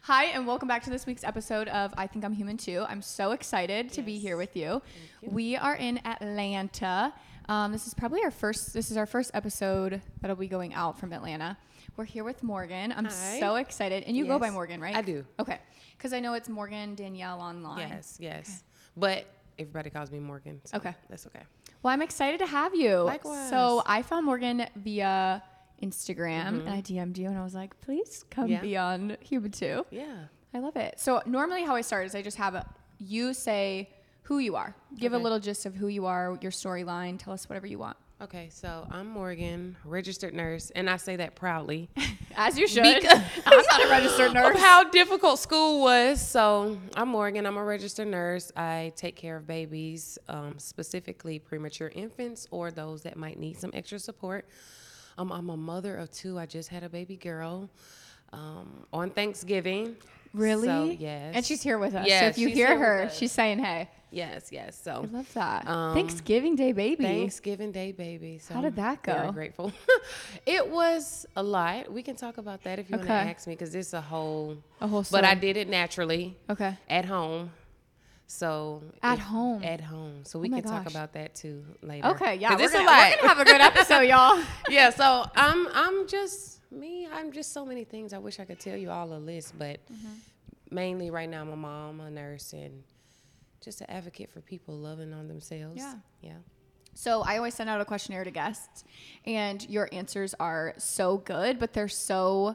Hi, and welcome back to this week's episode of I Think I'm Human Too. I'm so excited to be here with you. We are in Atlanta. This is our first episode that'll be going out from Atlanta. We're here with Morgan. I'm so excited. And you go by Morgan, right? I do. Okay. Because I know it's Morgan Danielle online. Yes. Okay. But everybody calls me Morgan. So okay. That's okay. Well, I'm excited to have you. Likewise. So I found Morgan via Instagram and I DM'd you and I was like, please come be on Human Too. Yeah. I love it. So normally how I start is I just have you say who you are. Give a little gist of who you are, your storyline. Tell us whatever you want. Okay, so I'm Morgan, registered nurse, and I say that proudly. As you should. I'm not a registered nurse. Of how difficult school was. So I'm Morgan. I'm a registered nurse. I take care of babies, specifically premature infants or those that might need some extra support. I'm a mother of two. I just had a baby girl on Thanksgiving. Really? So, yes. And she's here with us. Yes, so if you hear her, she's saying hey. Yes. So I love that. Thanksgiving Day baby. Thanksgiving Day baby. So how did that go? Very grateful. It was a lot. We can talk about that if you want to ask me, because it's a whole story. But I did it naturally. Okay. At home. So At home. So we can talk about that too later. Okay, yeah. We're gonna have a good episode, y'all. Yeah, so I'm just me. I'm just so many things. I wish I could tell you all a list, but mainly right now I'm a mom, a nurse, and just an advocate for people loving on themselves. Yeah. So I always send out a questionnaire to guests, and your answers are so good, but they're so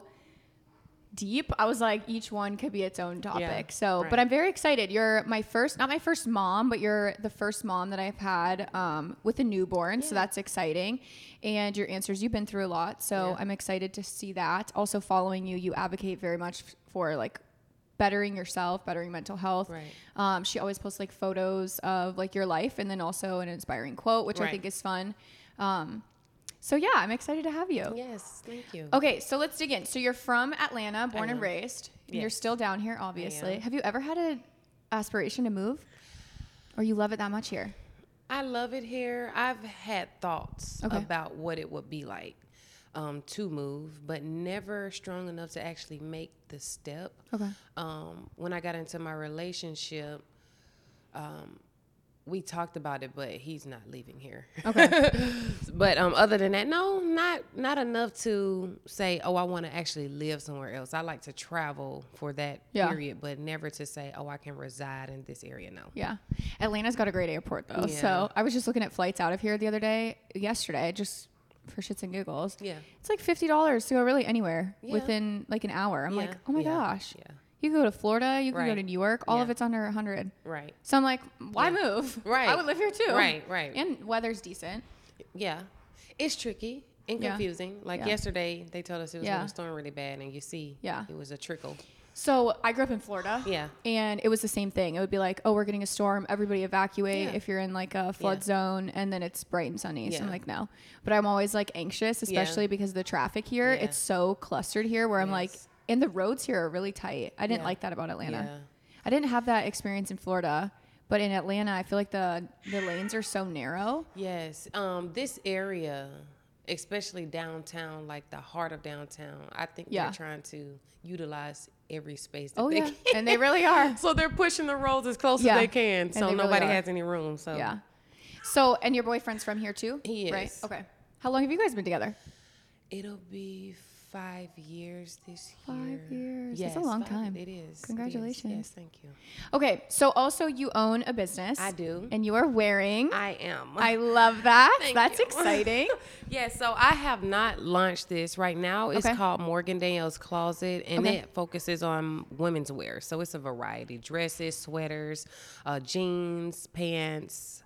deep. I was like, each one could be its own topic. But I'm very excited. You're not my first mom, but you're the first mom that I've had with a newborn. So that's exciting. And your answers, you've been through a lot. So I'm excited to see that. Also following you advocate very much for like bettering yourself, bettering mental health. Right. She always posts like photos of like your life and then also an inspiring quote, which I think is fun. So yeah, I'm excited to have you. Yes, thank you. Okay, so let's dig in. So you're from Atlanta, born and raised. Yes. You're still down here, obviously. Have you ever had an aspiration to move? Or you love it that much here? I love it here. I've had thoughts about what it would be like to move, but never strong enough to actually make the step. Okay. When I got into my relationship, we talked about it, but he's not leaving here. Okay. But other than that, no, not enough to say, oh, I want to actually live somewhere else. I like to travel for that period, but never to say, oh, I can reside in this area. No. Yeah. Atlanta's got a great airport, though. Yeah. So I was just looking at flights out of here yesterday, just for shits and giggles. Yeah. It's like $50 to go really anywhere within like an hour. I'm like, oh my gosh. Yeah. You can go to Florida, you can go to New York, all of it's under 100. Right. So I'm like, why move? Right. I would live here too. Right. And weather's decent. Yeah. It's tricky and confusing. Like yesterday, they told us it was going to storm really bad, and you see it was a trickle. So I grew up in Florida. Yeah. And it was the same thing. It would be like, oh, we're getting a storm. Everybody evacuate if you're in like a flood zone. And then it's bright and sunny. So I'm like, no. But I'm always like anxious, especially because of the traffic here. Yeah. It's so clustered here where I'm like, and the roads here are really tight. I didn't like that about Atlanta. Yeah. I didn't have that experience in Florida. But in Atlanta, I feel like the lanes are so narrow. Yes. This area, especially downtown, like the heart of downtown, I think they're trying to utilize every space that they can. And they really are. So they're pushing the roads as close as they can, so nobody has any room. So yeah. So, and your boyfriend's from here too? He is. Right? Okay. How long have you guys been together? It'll be 5 years this year. 5 years. Yes, that's a long time. It is. Congratulations. It is. Yes, thank you. Okay, so also you own a business. I do. And you are wearing. I am. I love that. That's you. Exciting. Yes, so I have not launched this right now. It's called Morgan Danielle's Closet, and it focuses on women's wear. So it's a variety: dresses, sweaters, jeans, pants.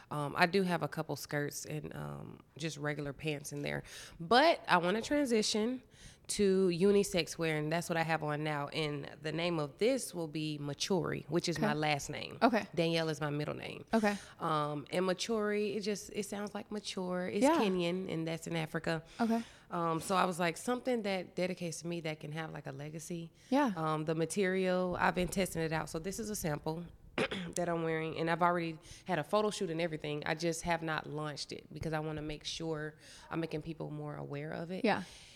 I do have a couple skirts and just regular pants in there. But I want to transition to unisex wear, and that's what I have on now. And the name of this will be Maturi, which is my last name. Okay. Danielle is my middle name. Okay. And Maturi, it sounds like mature. It's Kenyan, and that's in Africa. Okay. So I was like, something that dedicates to me that can have like a legacy. Yeah. The material, I've been testing it out. So this is a sample that I'm wearing, and I've already had a photo shoot and everything. I just have not launched it because I want to make sure I'm making people more aware of it. Yeah.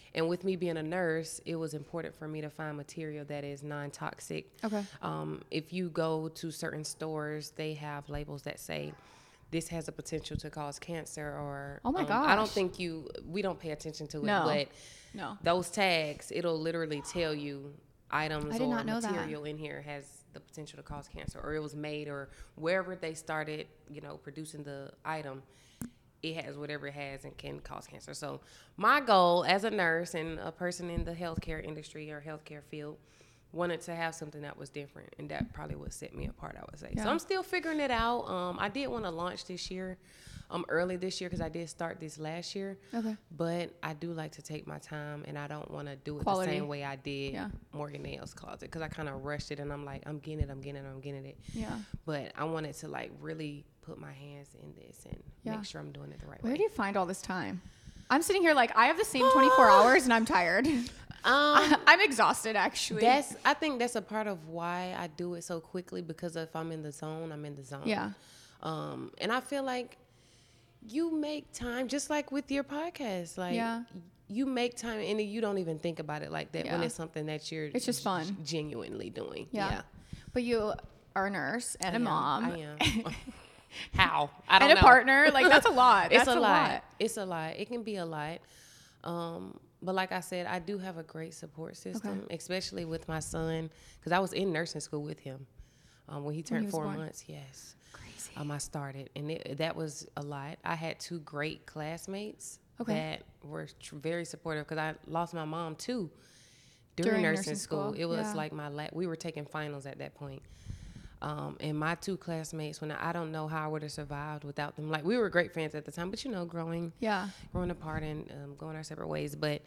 And with me being a nurse, it was important for me to find material that is non-toxic. Okay. If you go to certain stores, they have labels that say this has a potential to cause cancer, or oh my gosh. I don't think we don't pay attention to it, but those tags, it'll literally tell you items or material in here has the potential to cause cancer, or it was made, or wherever they started, producing the item, it has whatever it has and can cause cancer. So my goal as a nurse and a person in the healthcare industry or healthcare field wanted to have something that was different, and that probably would set me apart, I would say. Yeah. So I'm still figuring it out. I did want to launch this year, early this year, because I did start this last year. Okay. But I do like to take my time, and I don't want to do it the same way I did Morgan Nails Closet, because I kind of rushed it, and I'm like, I'm getting it. Yeah. But I wanted to like really put my hands in this and make sure I'm doing it the right way. Where do you find all this time? I'm sitting here like I have the same 24 hours and I'm tired. I'm exhausted, actually. I think that's a part of why I do it so quickly, because if I'm in the zone, I'm in the zone. Yeah. And I feel like you make time, just like with your podcast. Like, you make time, and you don't even think about it like that when it's something that it's just fun, genuinely doing. Yeah. But you are a nurse and a mom. I am. How? I don't know. And a partner. Like, that's a lot. It's a lot. It's a lot. It can be a lot. But like I said, I do have a great support system, especially with my son, because I was in nursing school with him when he turned 4 months. Yes. Crazy. I started, and that was a lot. I had 2 great classmates that were very supportive, because I lost my mom too during nursing school. It was like we were taking finals at that point. And my 2 classmates, when I don't know how I would have survived without them. Like, we were great friends at the time, but growing apart and going our separate ways. But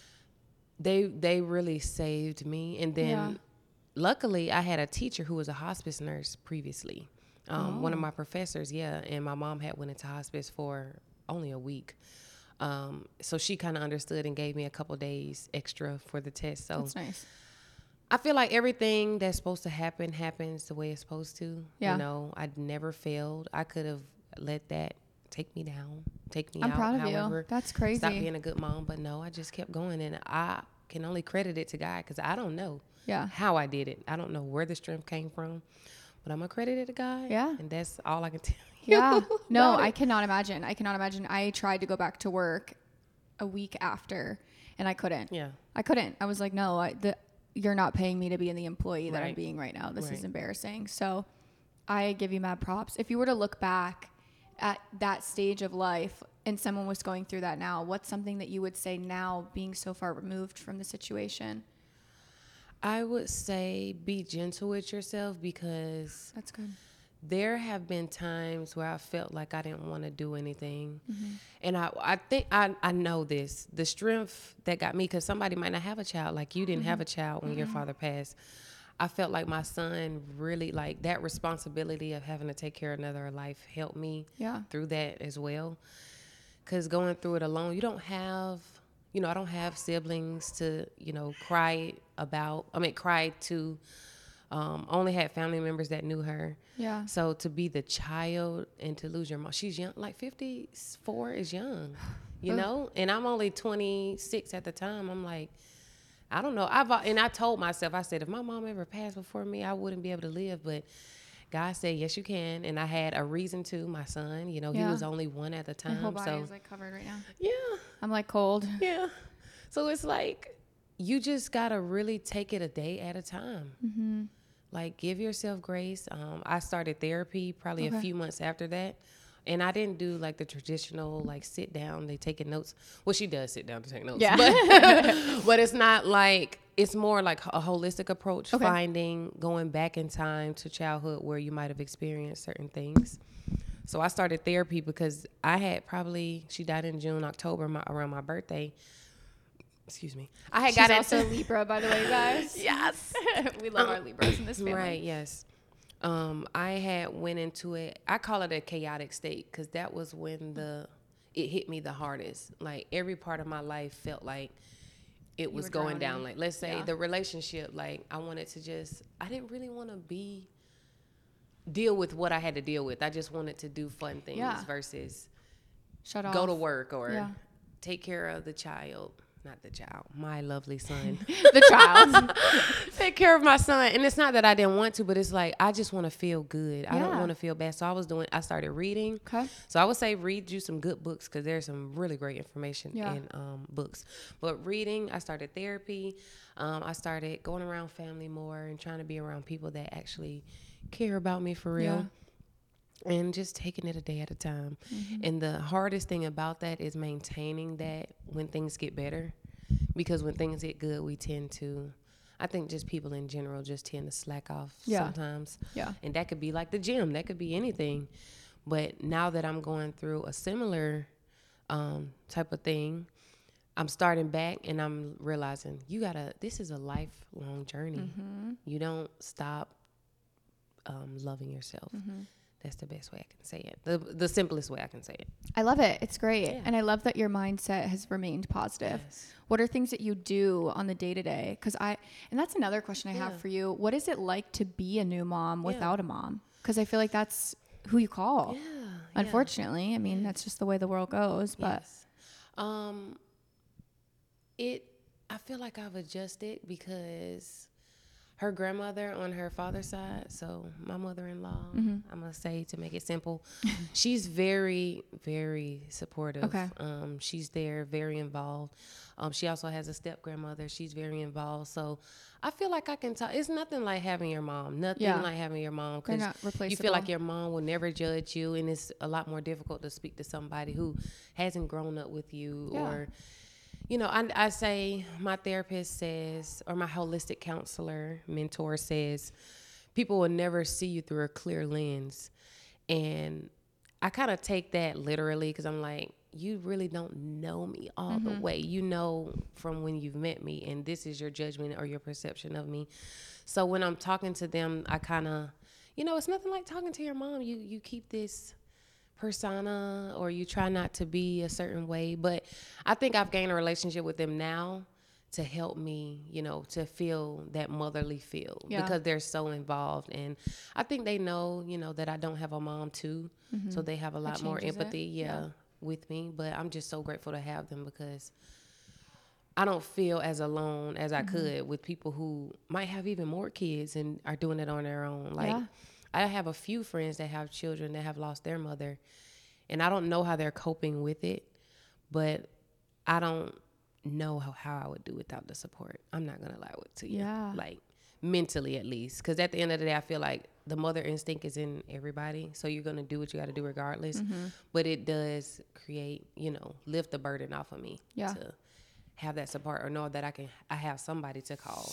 they really saved me. And then luckily I had a teacher who was a hospice nurse previously. One of my professors, and my mom had went into hospice for only a week. So she kind of understood and gave me a couple days extra for the test. So that's nice. I feel like everything that's supposed to happen happens the way it's supposed to. Yeah. I'd never failed. I could have let that take me down, take me out. I'm proud of you. That's crazy. Stop being a good mom. But no, I just kept going. And I can only credit it to God, because I don't know how I did it. I don't know where the strength came from. But I'm going to credit it to God. Yeah. And that's all I can tell you. Yeah. No, I cannot imagine. I tried to go back to work a week after, and I couldn't. Yeah. I couldn't. I was like, no, you're not paying me to be the employee that I'm being right now. This is embarrassing. So I give you mad props. If you were to look back at that stage of life and someone was going through that now, what's something that you would say now, being so far removed from the situation? I would say be gentle with yourself, because that's good. There have been times where I felt like I didn't want to do anything. Mm-hmm. And I think I know this. The strength that got me, because somebody might not have a child. Like, you didn't have a child when your father passed. I felt like my son really, like, that responsibility of having to take care of another life helped me through that as well. Because going through it alone, I don't have siblings to, cry to. Only had family members that knew her. Yeah. So to be the child and to lose your mom, she's young, like 54 is young, and I'm only 26 at the time. I'm like, I don't know. I told myself, I said, if my mom ever passed before me, I wouldn't be able to live. But God said, yes, you can. And I had a reason to. My son, he was only 1 at the time. My whole body is like covered right now. Yeah. I'm like cold. Yeah. So it's like, you just got to really take it a day at a time. Mm-hmm. Like, give yourself grace. I started therapy probably a few months after that. And I didn't do like the traditional, like, sit down, they taking notes. Well, she does sit down to take notes. Yeah. But it's not like, it's more like a holistic approach, going back in time to childhood where you might have experienced certain things. So I started therapy because I had she died in June, October, around my birthday. Excuse me. She's also Libra, by the way, guys. Yes. We love our Libras in this family. Right, yes. I had went into it. I call it a chaotic state, because that was when it hit me the hardest. Like, every part of my life felt like it was going down. Like, let's say the relationship, like, I didn't really want to deal with what I had to deal with. I just wanted to do fun things versus shut off, go to work or take care of the child. not the child, my lovely son. The child. Take care of my son. And it's not that I didn't want to, but it's like, I just want to feel good. I don't want to feel bad. So I started reading. Okay. So I would say read you some good books, because there's some really great information in books. But reading, I started therapy. I started going around family more and trying to be around people that actually care about me for real. And just taking it a day at a time. And the hardest thing about that is maintaining that when things get better. Because when things get good, we tend to, I think just people in general just tend to slack off sometimes. Yeah. And that could be like the gym. That could be anything. But now that I'm going through a similar type of thing, I'm starting back and I'm realizing this is a lifelong journey. You don't stop loving yourself. That's the best way I can say it. The simplest way I can say it. I love it. It's great. Yeah. And I love that your mindset has remained positive. Yes. What are things that you do on the day-to-day? And that's another question I have for you. What is it like to be a new mom without a mom? Because I feel like that's who you call. Yeah. Unfortunately. I mean, that's just the way the world goes. But I feel like I've adjusted because her grandmother on her father's side, so my mother-in-law, I'm going to say, to make it simple, she's very, very supportive. Okay. She's there, very involved. She also has a step-grandmother. She's very involved. So I feel like I can talk. It's nothing like having your mom. Nothing like having your mom. Because you feel like your mom will never judge you, and it's a lot more difficult to speak to somebody who hasn't grown up with you or... You know, I say, my therapist says, or my holistic counselor, mentor says, people will never see you through a clear lens. And I kind of take that literally, because I'm like, you really don't know me all the way. You know from when you've met me, and this is your judgment or your perception of me. So when I'm talking to them, I kind of, it's nothing like talking to your mom. You keep this persona, or you try not to be a certain way. But I think I've gained a relationship with them now to help me, to feel that motherly feel, because they're so involved. And I think they know, that I don't have a mom too. So they have a lot more empathy, with me. But I'm just so grateful to have them, because I don't feel as alone as I could with people who might have even more kids and are doing it on their own. I have a few friends that have children that have lost their mother, and I don't know how they're coping with it, but I don't know how I would do without the support. I'm not going to lie to you. Yeah. Like, mentally at least. Because at the end of the day, I feel like the mother instinct is in everybody, so you're going to do what you got to do regardless. But it does create, lift the burden off of me to have that support, or know that I have somebody to call.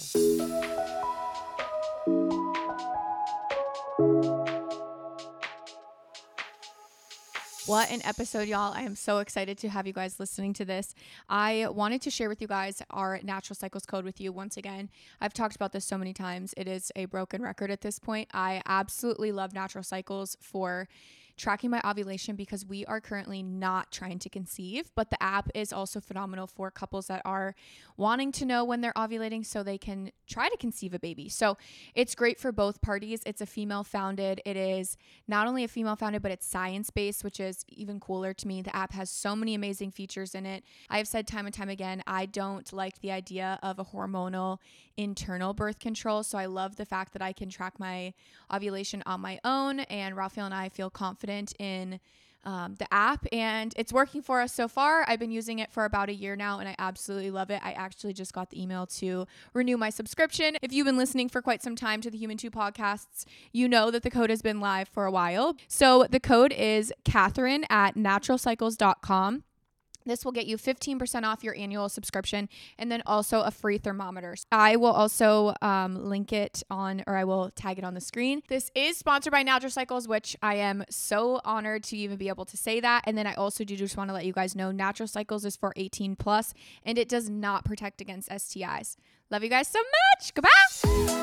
What an episode, y'all. I am so excited to have you guys listening to this. I wanted to share with you guys our Natural Cycles code with you once again. I've talked about this so many times. It is a broken record at this point. I absolutely love Natural Cycles for tracking my ovulation, because we are currently not trying to conceive, but the app is also phenomenal for couples that are wanting to know when they're ovulating so they can try to conceive a baby. So it's great for both parties. It's a female founded. It is not only a female founded, but it's science based, which is even cooler to me. The app has so many amazing features in it. I have said time and time again, I don't like the idea of a hormonal internal birth control. So I love the fact that I can track my ovulation on my own, and Raphael and I feel confident in the app, and it's working for us so far. I've been using it for about a year now, and I absolutely love it. I actually just got the email to renew my subscription. If you've been listening for quite some time to the Human 2 podcasts, you know that the code has been live for a while. So the code is Catherine at naturalcycles.com. This will get you 15% off your annual subscription, and then also a free thermometer. I will also link it on, or I will tag it on the screen. This is sponsored by Natural Cycles, which I am so honored to even be able to say that. And then I also do just want to let you guys know Natural Cycles is for 18 plus, and it does not protect against STIs. Love you guys so much. Goodbye.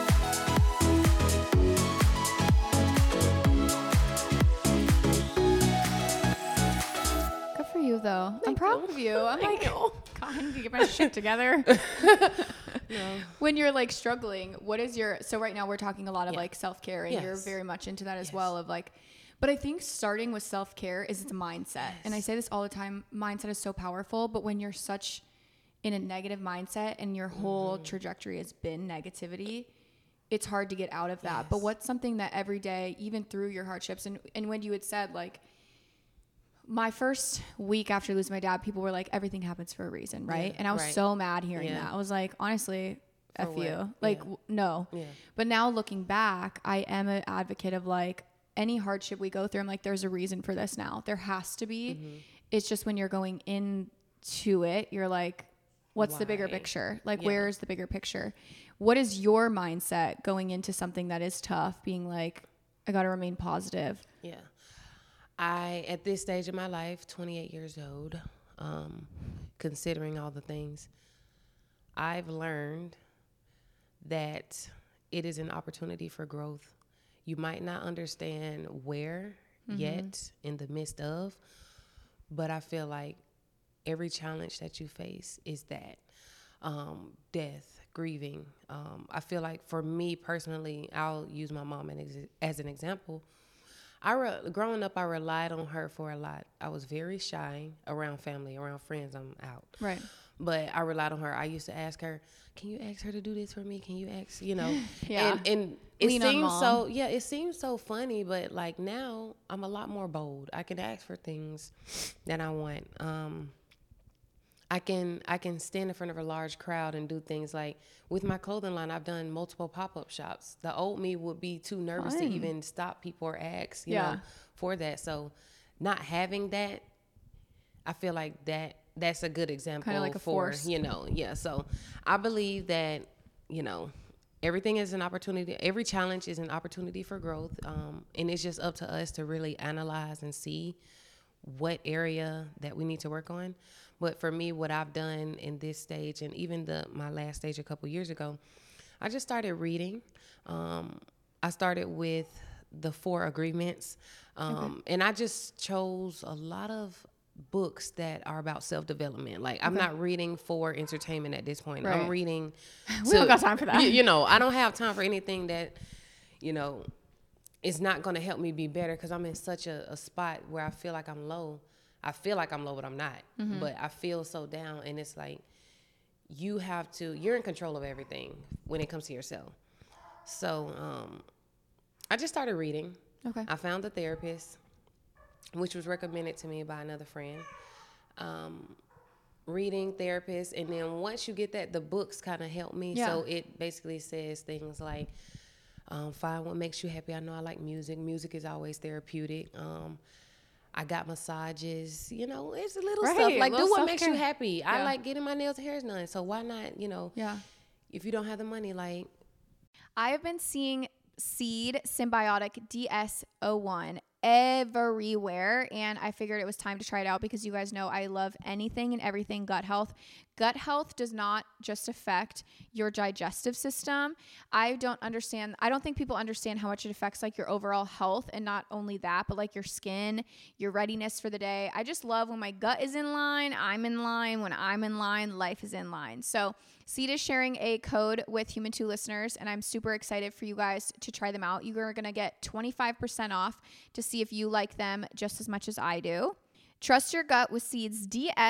You though. I'm proud of you. I'm like, God, I need to get my shit together. No. When you're like struggling, what is so right now we're talking a lot of like self-care, and you're very much into that as well, of like, but I think starting with self-care is it's a mindset. And I say this all the time, mindset is so powerful, but when you're such in a negative mindset and your whole trajectory has been negativity, it's hard to get out of that. Yes. But what's something that every day, even through your hardships, and when you had said, like, my first week after losing my dad, people were like, everything happens for a reason, right? And I was so mad hearing that. I was like, honestly, F you. Like, no. Yeah. But now looking back, I am an advocate of, like, any hardship we go through, I'm like, there's a reason for this now. There has to be. It's just when you're going into it, you're like, what's the bigger picture? Like, where's the bigger picture? What is your mindset going into something that is tough, being like, I got to remain positive? Yeah. At this stage of my life, 28 years old, considering all the things, I've learned that it is an opportunity for growth. You might not understand where yet in the midst of, but I feel like every challenge that you face is that death, grieving. I feel like for me personally, I'll use my mom as an example. Growing up, I relied on her for a lot. I was very shy around family, around friends. I'm out. Right. But I relied on her. I used to ask her, can you ask her to do this for me? Can you ask, Yeah. And it seems so funny, but like now I'm a lot more bold. I can ask for things that I want. I can stand in front of a large crowd and do things like with my clothing line. I've done multiple pop-up shops. The old me would be too nervous to even stop people or ask, you know, for that. So not having that, I feel like that's a good example kind of like a force. So I believe that, everything is an opportunity. Every challenge is an opportunity for growth. And it's just up to us to really analyze and see what area that we need to work on. But for me, what I've done in this stage and even my last stage a couple years ago, I just started reading. I started with the 4 Agreements. And I just chose a lot of books that are about self-development. Like, I'm not reading for entertainment at this point. Right. I'm reading. We don't got time for that. I don't have time for anything that, is not going to help me be better, because I'm in such a spot where I feel like I'm low. I feel like I'm low, but I'm not. But I feel so down, and it's like you're in control of everything when it comes to yourself. So I just started reading. Okay. I found a therapist, which was recommended to me by another friend. Reading, therapist, and then once you get that, the books kind of help me. Yeah. So it basically says things like, find what makes you happy. I know I like music. Music is always therapeutic. I got massages, it's a little stuff. Like, do what makes you happy. Yeah. I like getting my nails and hairs done. So why not, if you don't have the money, like. I have been seeing Seed Symbiotic DS-01 everywhere, and I figured it was time to try it out because you guys know I love anything and everything gut health. Gut health does not just affect your digestive system. I don't think people understand how much it affects like your overall health, and not only that, but like your skin, your readiness for the day. I just love when my gut is in line, I'm in line. When I'm in line, life is in line. So Seed is sharing a code with Human 2 listeners, and I'm super excited for you guys to try them out. You are going to get 25% off to see if you like them just as much as I do. Trust your gut with Seed's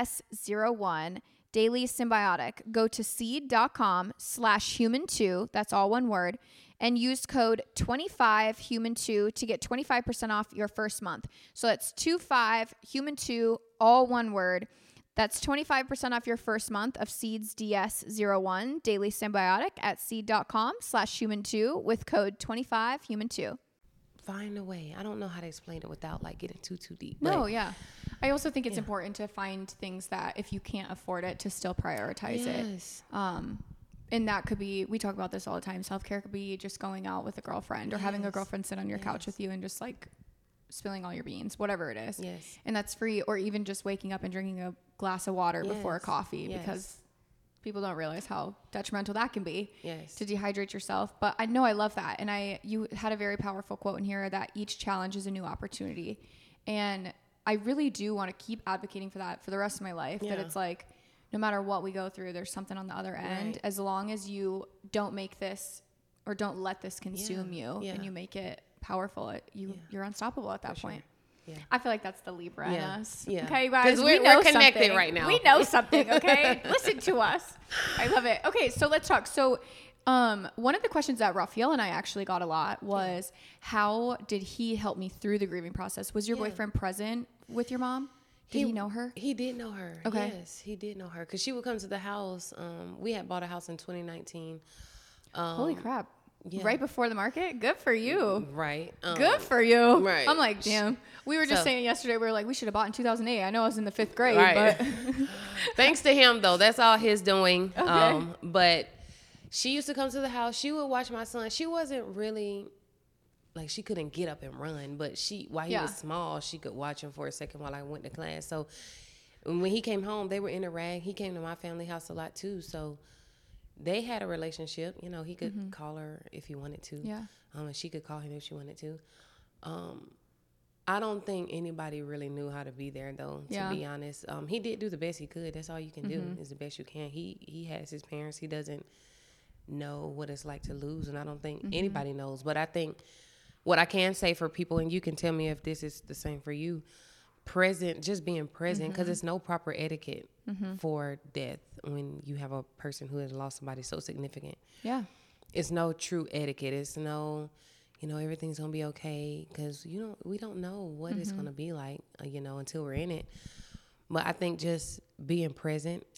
DS-01 Daily Symbiotic. Go to seed.com/human2, that's all one word, and use code 25human2 to get 25% off your first month. So that's 25human2, all one word. That's 25% off your first month of Seed's DS-01 Daily Symbiotic at seed.com/human2 with code 25human2. Find a way. I don't know how to explain it without like getting too deep. No, yeah. I also think it's important to find things that if you can't afford it, to still prioritize it. And that could be, we talk about this all the time. Self-care could be just going out with a girlfriend or having a girlfriend sit on your couch with you and just like spilling all your beans, whatever it is. Yes. And that's free. Or even just waking up and drinking a glass of water before a coffee, because people don't realize how detrimental that can be to dehydrate yourself. But I know I love that. And you had a very powerful quote in here that each challenge is a new opportunity. And I really do want to keep advocating for that for the rest of my life, that it's like, no matter what we go through, there's something on the other end, as long as you don't make this or don't let this consume you and you make it powerful. You're unstoppable at that point. Sure. Yeah. I feel like that's the Libra in us. Yeah. Okay, you guys, we're connected something. right now. We know something, okay? Listen to us. I love it. Okay, so let's talk. So one of the questions that Raphael and I actually got a lot was, how did he help me through the grieving process? Was your boyfriend present with your mom? Did he know her? He did know her. Okay. Yes, he did know her. Because she would come to the house. We had bought a house in 2019. Holy crap. Yeah. Right before the market? Good for you. Right. Good for you. Right. I'm like, damn. We were just saying yesterday, we were like, we should have bought in 2008. I know I was in the 5th grade, right. but. Thanks to him, though. That's all his doing. Okay. But she used to come to the house. She would watch my son. She wasn't really, like, she couldn't get up and run. But while he was small, she could watch him for a second while I went to class. So when he came home, they were interacting. He came to my family house a lot, too. So they had a relationship. You know, he could call her if he wanted to. Yeah. And she could call him if she wanted to. I don't think anybody really knew how to be there, though, to be honest. He did do the best he could. That's all you can do, is the best you can. He has his parents. He doesn't know what it's like to lose, and I don't think anybody knows. But I think what I can say for people, and you can tell me if this is the same for you, just being present, because it's no proper etiquette for death when you have a person who has lost somebody so significant. Yeah. It's no true etiquette. It's no, everything's going to be okay, because we don't know what it's going to be like, until we're in it. But I think just being present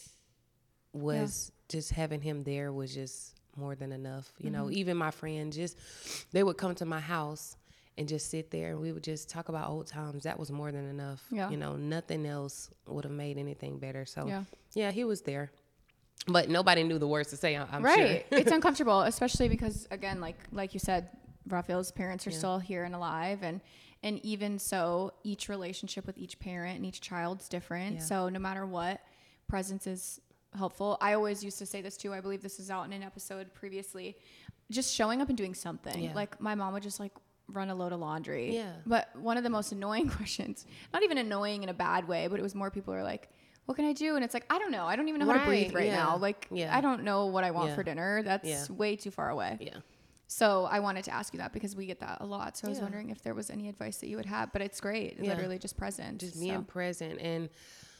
was just having him there was just more than enough. Even my friends, they would come to my house and just sit there, and we would just talk about old times. That was more than enough. Yeah. Nothing else would have made anything better. So yeah, he was there. But nobody knew the words to say, I'm sure. Right. It's uncomfortable, especially because, again, like you said, Raphael's parents are still here and alive. And even so, each relationship with each parent and each child's different. Yeah. So no matter what, presence is helpful. I always used to say this too. I believe this is out in an episode previously. Just showing up and doing something. Yeah. Like my mom would just run a load of laundry. Yeah. But one of the most annoying questions, not even annoying in a bad way, but it was more people are like, what can I do? And it's like, I don't know. I don't even know how to breathe right now. Like, I don't know what I want for dinner. That's way too far away. Yeah. So I wanted to ask you that because we get that a lot. So I was wondering if there was any advice that you would have, but it's great. Literally just present. Just being present. And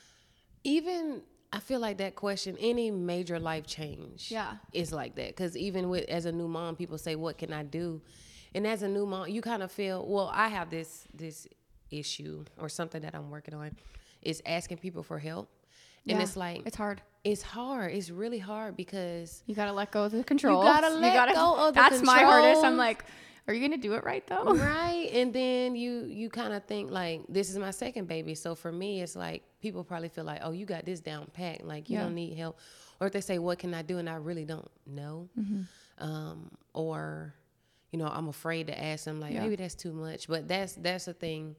even, I feel like that question, any major life change is like that. Because even as a new mom, people say, what can I do? And as a new mom, you kind of feel, well, I have this issue or something that I'm working on, is asking people for help. And it's like, it's hard. It's hard. It's really hard because you got to let go of the control. You got to let go of the That's control. my hardest. I'm like, are you going to do it right though? Right. And then you kind of think like, this is my second baby. So for me, it's like, people probably feel like, oh, you got this down pat. Like you don't need help. Or if they say, what can I do? And I really don't know. Or, I'm afraid to ask them, like, maybe that's too much. But that's the thing.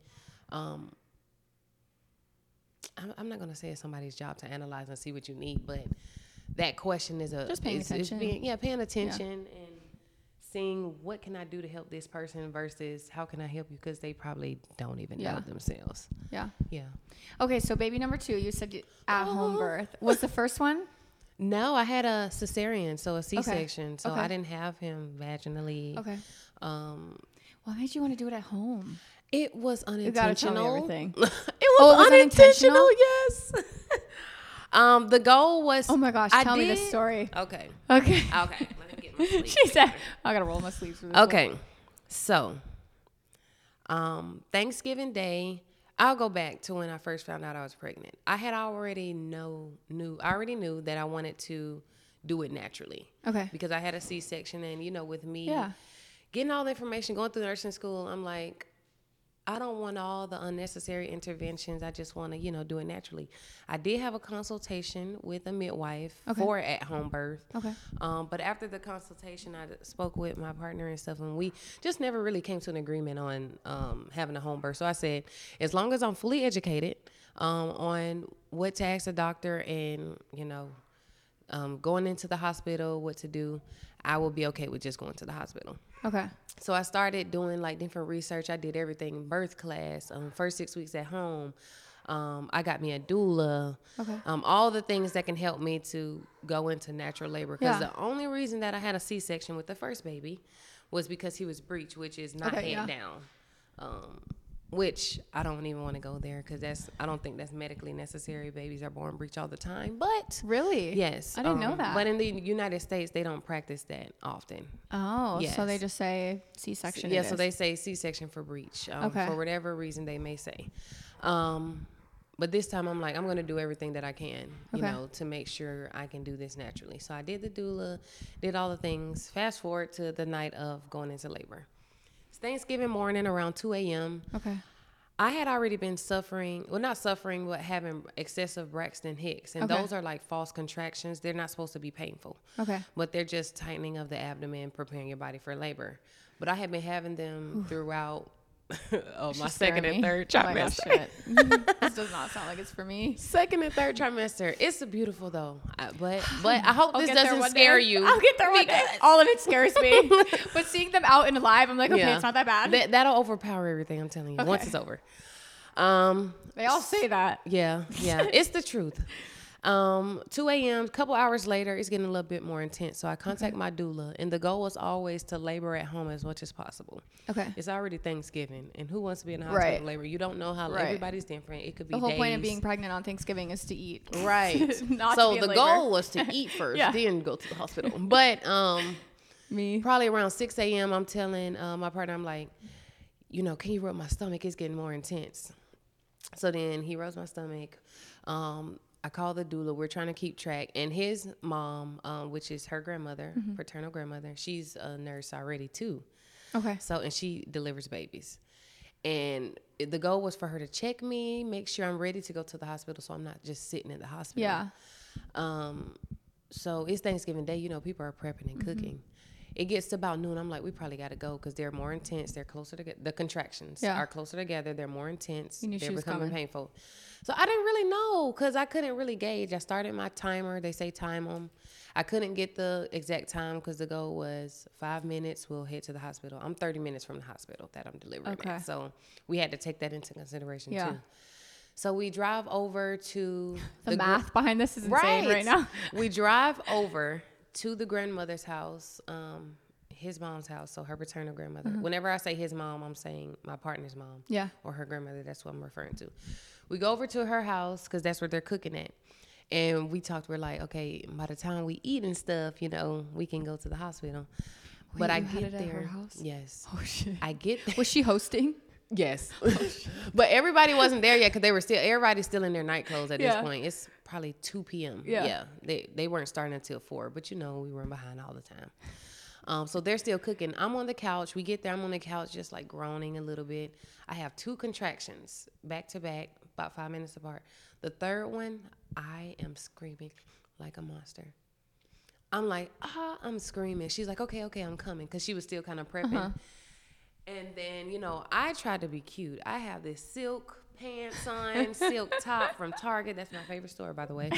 I'm not going to say it's somebody's job to analyze and see what you need, but that question is just paying attention. Paying attention and seeing what can I do to help this person versus how can I help you, because they probably don't even know themselves. Yeah. Okay, so baby number 2, you said at home birth. Was the first one? No, I had a cesarean, so a C-section. So I didn't have him vaginally. Okay. What made you want to do it at home? It was unintentional. You gotta tell me everything. It was unintentional. Yes. The goal was. Oh my gosh! Tell me this story. Okay. Let me get my sleeves. She said, "I gotta roll my sleeves for this." Okay. So, Thanksgiving Day. I'll go back to when I first found out I was pregnant. I had already knew that I wanted to do it naturally. Okay. Because I had a C-section, and with me, getting all the information, going through nursing school, I'm like, I don't want all the unnecessary interventions. I just want to, do it naturally. I did have a consultation with a midwife for at-home birth. Okay. But after the consultation, I spoke with my partner and stuff, and we just never really came to an agreement on having a home birth. So I said, as long as I'm fully educated on what to ask the doctor and, going into the hospital, what to do, I will be okay with just going to the hospital. Okay. So I started doing different research. I did everything, birth class, first 6 weeks at home. I got me a doula. Okay. All the things that can help me to go into natural labor. Because the only reason that I had a C-section with the first baby was because he was breech, which is not head down. which I don't even want to go there because I don't think that's medically necessary. Babies are born breech all the time, but really, yes, I didn't know that. But in the United States, they don't practice that often. Oh, yes. So they just say C-section. Yeah, so they say C-section for breech, for whatever reason they may say. But this time I'm like, I'm going to do everything that I can, you know, to make sure I can do this naturally. So I did the doula, did all the things. Fast forward to the night of going into labor. It's Thanksgiving morning around 2 a.m. Okay. I had already been suffering, well, not suffering, but having excessive Braxton Hicks. And those are like false contractions. They're not supposed to be painful. Okay. But they're just tightening of the abdomen, preparing your body for labor. But I had been having them throughout my second and third trimester. This does not sound like it's for me. Second and third trimester. It's beautiful though. But I hope this doesn't scare you. I'll get there one day. All of it scares me. But seeing them out and alive, I'm like, okay, it's not that bad. That'll overpower everything, I'm telling you, once it's over. They all say that. Yeah. It's the truth. 2 a.m., a couple hours later, it's getting a little bit more intense. So I contact my doula, and the goal was always to labor at home as much as possible. Okay. It's already Thanksgiving, and who wants to be in the hospital and labor? You don't know how everybody's different. It could be the whole days. point of being pregnant on Thanksgiving is to eat. Right. Not so to be in the labor. goal was to eat first, then go to the hospital. But probably around 6 a.m., I'm telling my partner, I'm like, you know, can you rub my stomach? It's getting more intense. So then he rubs my stomach. I call the doula. We're trying to keep track. And his mom, which is her grandmother, paternal grandmother, she's a nurse already too. Okay. So, and she delivers babies. And the goal was for her to check me, make sure I'm ready to go to the hospital so I'm not just sitting in the hospital. Yeah. So it's Thanksgiving Day. You know, people are prepping and cooking. It gets to about noon. I'm like, we probably got to go because they're more intense. They're closer together. The contractions are closer together. They're more intense. They're becoming painful. So I didn't really know because I couldn't really gauge. I started my timer. They say time them. I couldn't get the exact time because the goal was 5 minutes. We'll head to the hospital. I'm 30 minutes from the hospital that I'm delivering at. So we had to take that into consideration too. So we drive over to the math behind this is insane right now. We drive over to the grandmother's house, his mom's house, so her paternal grandmother. Whenever I say his mom, I'm saying my partner's mom. Yeah. Or her grandmother, that's what I'm referring to. We go over to her house because that's where they're cooking at. And we talked, we're like, okay, by the time we eat and stuff, you know, we can go to the hospital. Wait, but I get there. At her house? Yes. Oh, shit. I get there. Was she hosting? Yes. But everybody wasn't there yet because everybody's still in their night clothes at this point. It's probably 2 p.m. Yeah. They weren't starting until 4, but you know, we run behind all the time. So they're still cooking. I'm on the couch. We get there. I'm on the couch just like groaning a little bit. I have 2 contractions back to back, about 5 minutes apart. The third one, I am screaming like a monster. I'm like, I'm screaming. She's like, okay, I'm coming. Because she was still kind of prepping. And then, you know, I tried to be cute. I have this silk pants on, silk top from Target. That's my favorite store, by the way.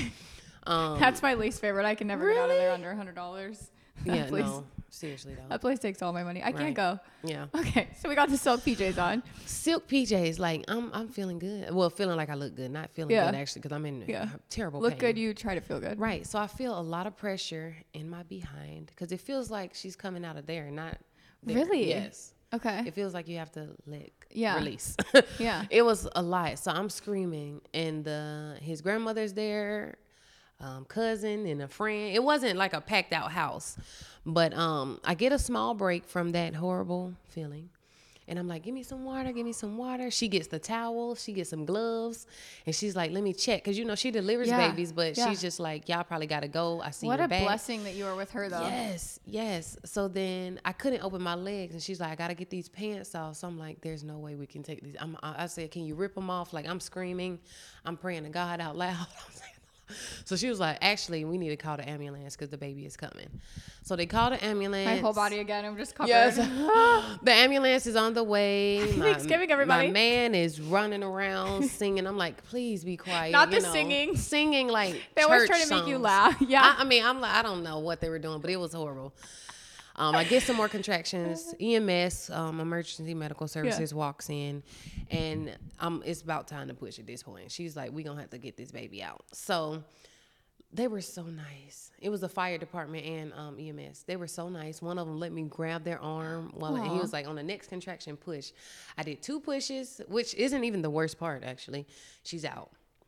That's my least favorite. I can never get out of there under $100. Yeah, no, seriously though. That place takes all my money. I can't go. Yeah. Okay, so we got the silk PJs on. Silk PJs, like I'm feeling good. Well, feeling like I look good, not feeling good actually, because I'm in terrible pain. Look good, you try to feel good. Right. So I feel a lot of pressure in my behind because it feels like she's coming out of there, not there. Really? Yes. Okay. It feels like you have to release. Yeah. It was a lot. So I'm screaming, and his grandmother's there. Cousin and a friend. It wasn't like a packed out house, but I get a small break from that horrible feeling, and I'm like, give me some water. She gets the towel, she gets some gloves, and she's like, let me check, because you know she delivers babies, but she's just like, y'all probably gotta go. I see what your a back. blessing that you were with her though. Yes. So then I couldn't open my legs, and she's like, I gotta get these pants off. So I'm like, there's no way we can take these. I said, can you rip them off? Like I'm screaming, I'm praying to God out loud. I'm saying, so she was like, actually, we need to call the ambulance because the baby is coming. So they called the ambulance. My whole body again, I'm just covered. Yes. The ambulance is on the way. Happy Thanksgiving, everybody. My man is running around singing. I'm like, please be quiet. Not singing. Singing like they always try to make you laugh. Yeah. I'm like, I don't know what they were doing, but it was horrible. I get some more contractions. EMS, emergency medical services, walks in, and it's about time to push at this point. She's like, we're going to have to get this baby out. So They were so nice. It was the fire department and EMS. They were so nice. One of them let me grab their arm and he was like, on the next contraction, push. I did 2 pushes, which isn't even the worst part, actually. She's out.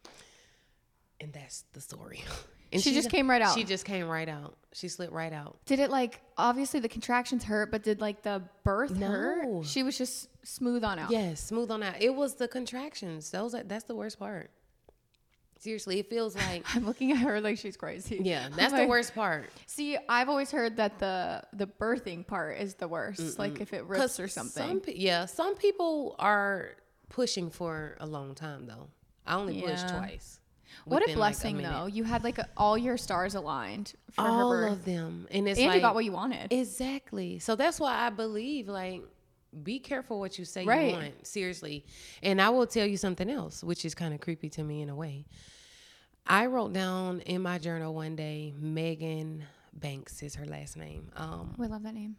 And that's the story. And she just came right out. She just came right out. She slipped right out. Did it like, obviously the contractions hurt, but did like the birth hurt? She was just smooth on out. Yes, smooth on out. It was the contractions. That's the worst part. Seriously, it feels like I'm looking at her like she's crazy. Yeah, that's the worst part. See, I've always heard that the birthing part is the worst. Like if it rips or something. Some people are pushing for a long time though. I only pushed twice. What a blessing though. You had like all your stars aligned for all her birth. Of them. And it's and like, you got what you wanted. Exactly. So that's why I believe like be careful what you say you want. Seriously. And I will tell you something else, which is kind of creepy to me in a way. I wrote down in my journal one day, Megan Banks is her last name. We love that name.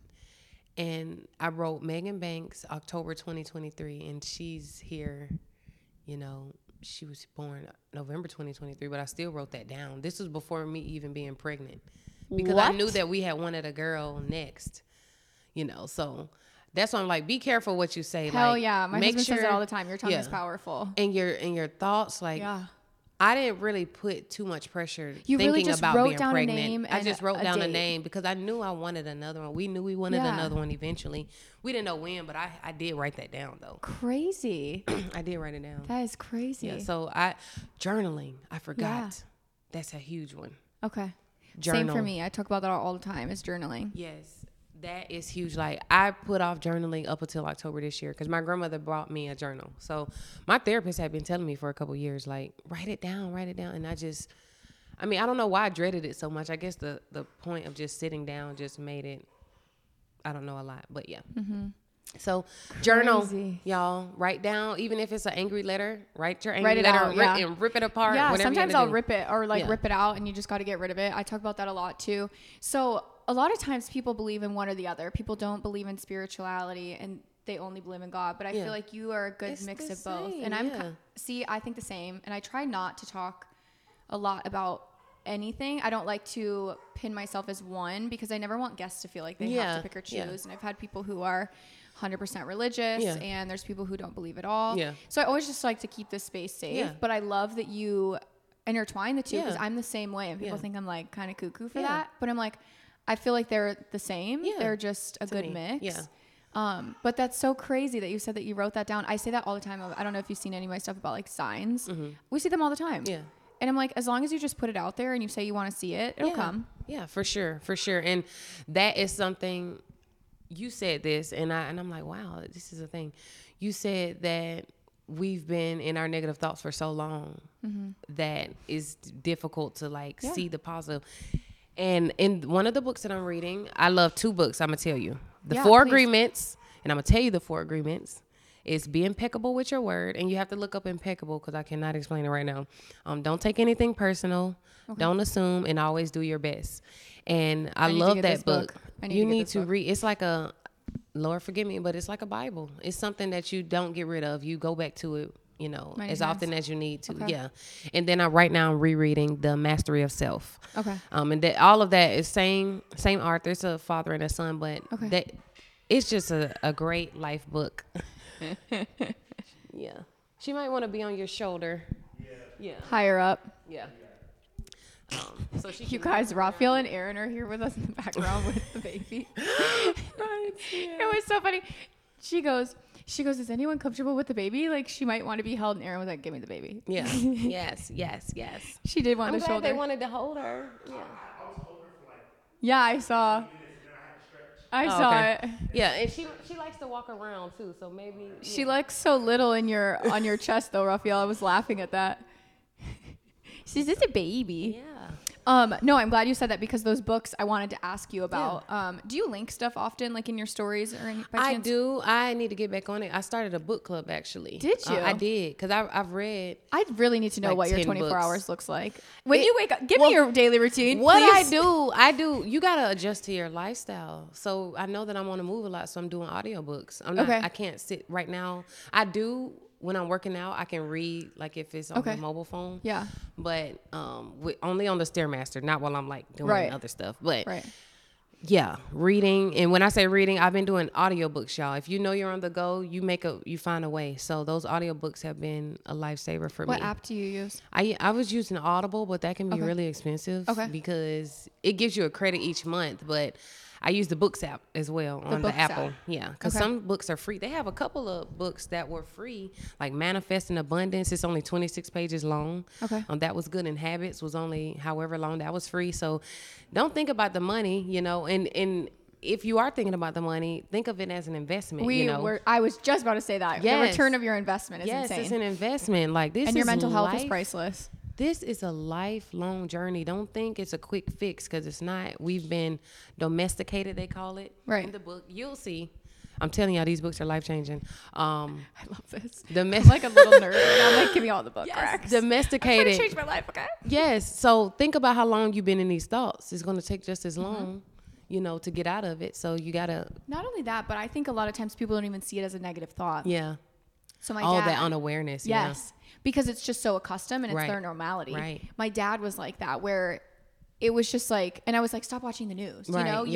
And I wrote Megan Banks, October 2023, and she's here, you know, she was born November 2023, but I still wrote that down. This was before me even being pregnant because I knew that we had wanted a girl next, you know, so that's why I'm like, be careful what you say. Hell like, yeah. My husband says it all the time. Your tongue is powerful. And your thoughts, like, I didn't really put too much pressure you thinking really just about wrote being down pregnant. A name I just wrote down a name because I knew I wanted another one. We knew we wanted another one eventually. We didn't know when, but I did write that down though. Crazy. I did write it down. That is crazy. Yeah, so journaling, I forgot. Yeah. That's a huge one. Okay. Journal. Same for me. I talk about that all the time is journaling. Yes. That is huge. Like I put off journaling up until October this year because my grandmother brought me a journal. So my therapist had been telling me for a couple years, like, write it down. And I don't know why I dreaded it so much. I guess the point of just sitting down just made it, I don't know, a lot, but yeah. Mm-hmm. So journal, y'all, write down, even if it's an angry letter, write your angry letter and rip it apart. Yeah, sometimes I'll rip it or rip it out and you just got to get rid of it. I talk about that a lot too. So a lot of times people believe in one or the other. People don't believe in spirituality and they only believe in God. But I feel like you are a good mix of both. And I think the same. And I try not to talk a lot about anything. I don't like to pin myself as one because I never want guests to feel like they have to pick or choose. Yeah. And I've had people who are 100% religious and there's people who don't believe at all. Yeah. So I always just like to keep this space safe. Yeah. But I love that you intertwine the two because I'm the same way. And people think I'm like kind of cuckoo for that. But I'm like, I feel like they're the same. Yeah. They're just a good mix. Yeah. But that's so crazy that you said that you wrote that down. I say that all the time. I don't know if you've seen any of my stuff about like signs. Mm-hmm. We see them all the time. Yeah. And I'm like, as long as you just put it out there and you say you want to see it, it'll come. Yeah, for sure. For sure. And that is something you said this and I'm like, wow, this is a thing. You said that we've been in our negative thoughts for so long that it's difficult to see the positive. And in one of the books that I'm reading, I love 2 books, I'm going to tell you. The 4 Agreements, and I'm going to tell you the 4 Agreements, is be impeccable with your word. And you have to look up impeccable because I cannot explain it right now. Don't take anything personal. Okay. Don't assume and always do your best. And I love that book. You need to read. It's like a, Lord forgive me, but it's like a Bible. It's something that you don't get rid of. You go back to it. You know, as often as you need to. Okay. Yeah. And then right now I'm rereading The Mastery of Self. Okay. And that all of that is same author. It's a father and a son, but that it's just a great life book. Yeah. She might want to be on your shoulder. Yeah. Higher up. Yeah. So you guys, Raphael and Aaron are here with us in the background with the baby. It was so funny. She goes, is anyone comfortable with the baby? Like, she might want to be held, and Aaron was like, give me the baby. Yeah. Yes. She did want the shoulder. I'm glad they wanted to hold her. Yeah. I was holding her for I saw. I saw it. Yeah, and she likes to walk around, too, so maybe. She looks so little on your chest, though, Raphael. I was laughing at that. She's just a baby. Yeah. No, I'm glad you said that because those books I wanted to ask you about. Yeah. Do you link stuff often, like in your stories or any? By chance? I do. I need to get back on it. I started a book club actually. Did you? I did because I've read. I really need to know what your 24 books. Hours looks like. When you wake up, give me your daily routine. What please. I do. You gotta adjust to your lifestyle. So I know that I'm on the move a lot, so I'm doing audiobooks. I can't sit right now. I do when I'm working out, I can read, like if it's on the mobile phone. Yeah. But only on the Stairmaster, not while I'm like doing other stuff. But yeah, reading. And when I say reading, I've been doing audiobooks, y'all. If you know you're on the go, you find a way. So those audiobooks have been a lifesaver for me. What app do you use? I was using Audible, but that can be really expensive because it gives you a credit each month. But I use the Books app as well on the Apple. Yeah, because some books are free. They have a couple of books that were free, like Manifest in Abundance. It's only 26 pages long. That was good. And Habits was only however long. That was free. So don't think about the money, you know, and if you are thinking about the money, think of it as an investment. I was just about to say that. The return of your investment is insane. Yes, it's an investment. Like this, and your mental health is priceless. This is a lifelong journey. Don't think it's a quick fix, because it's not. We've been domesticated, they call it. Right. In the book, you'll see. I'm telling y'all, these books are life-changing. I love this. I'm like a little nerd. And I'm like, give me all the book cracks. Domesticated. I'm trying to change my life, okay? Yes. So think about how long you've been in these thoughts. It's going to take just as long, you know, to get out of it. So you got to. Not only that, but I think a lot of times people don't even see it as a negative thought. Yeah. So my dad. That unawareness. Yes. Yeah. Because it's just so accustomed and it's their normality. Right. My dad was like that, where it was just like, and I was like, stop watching the news. You know,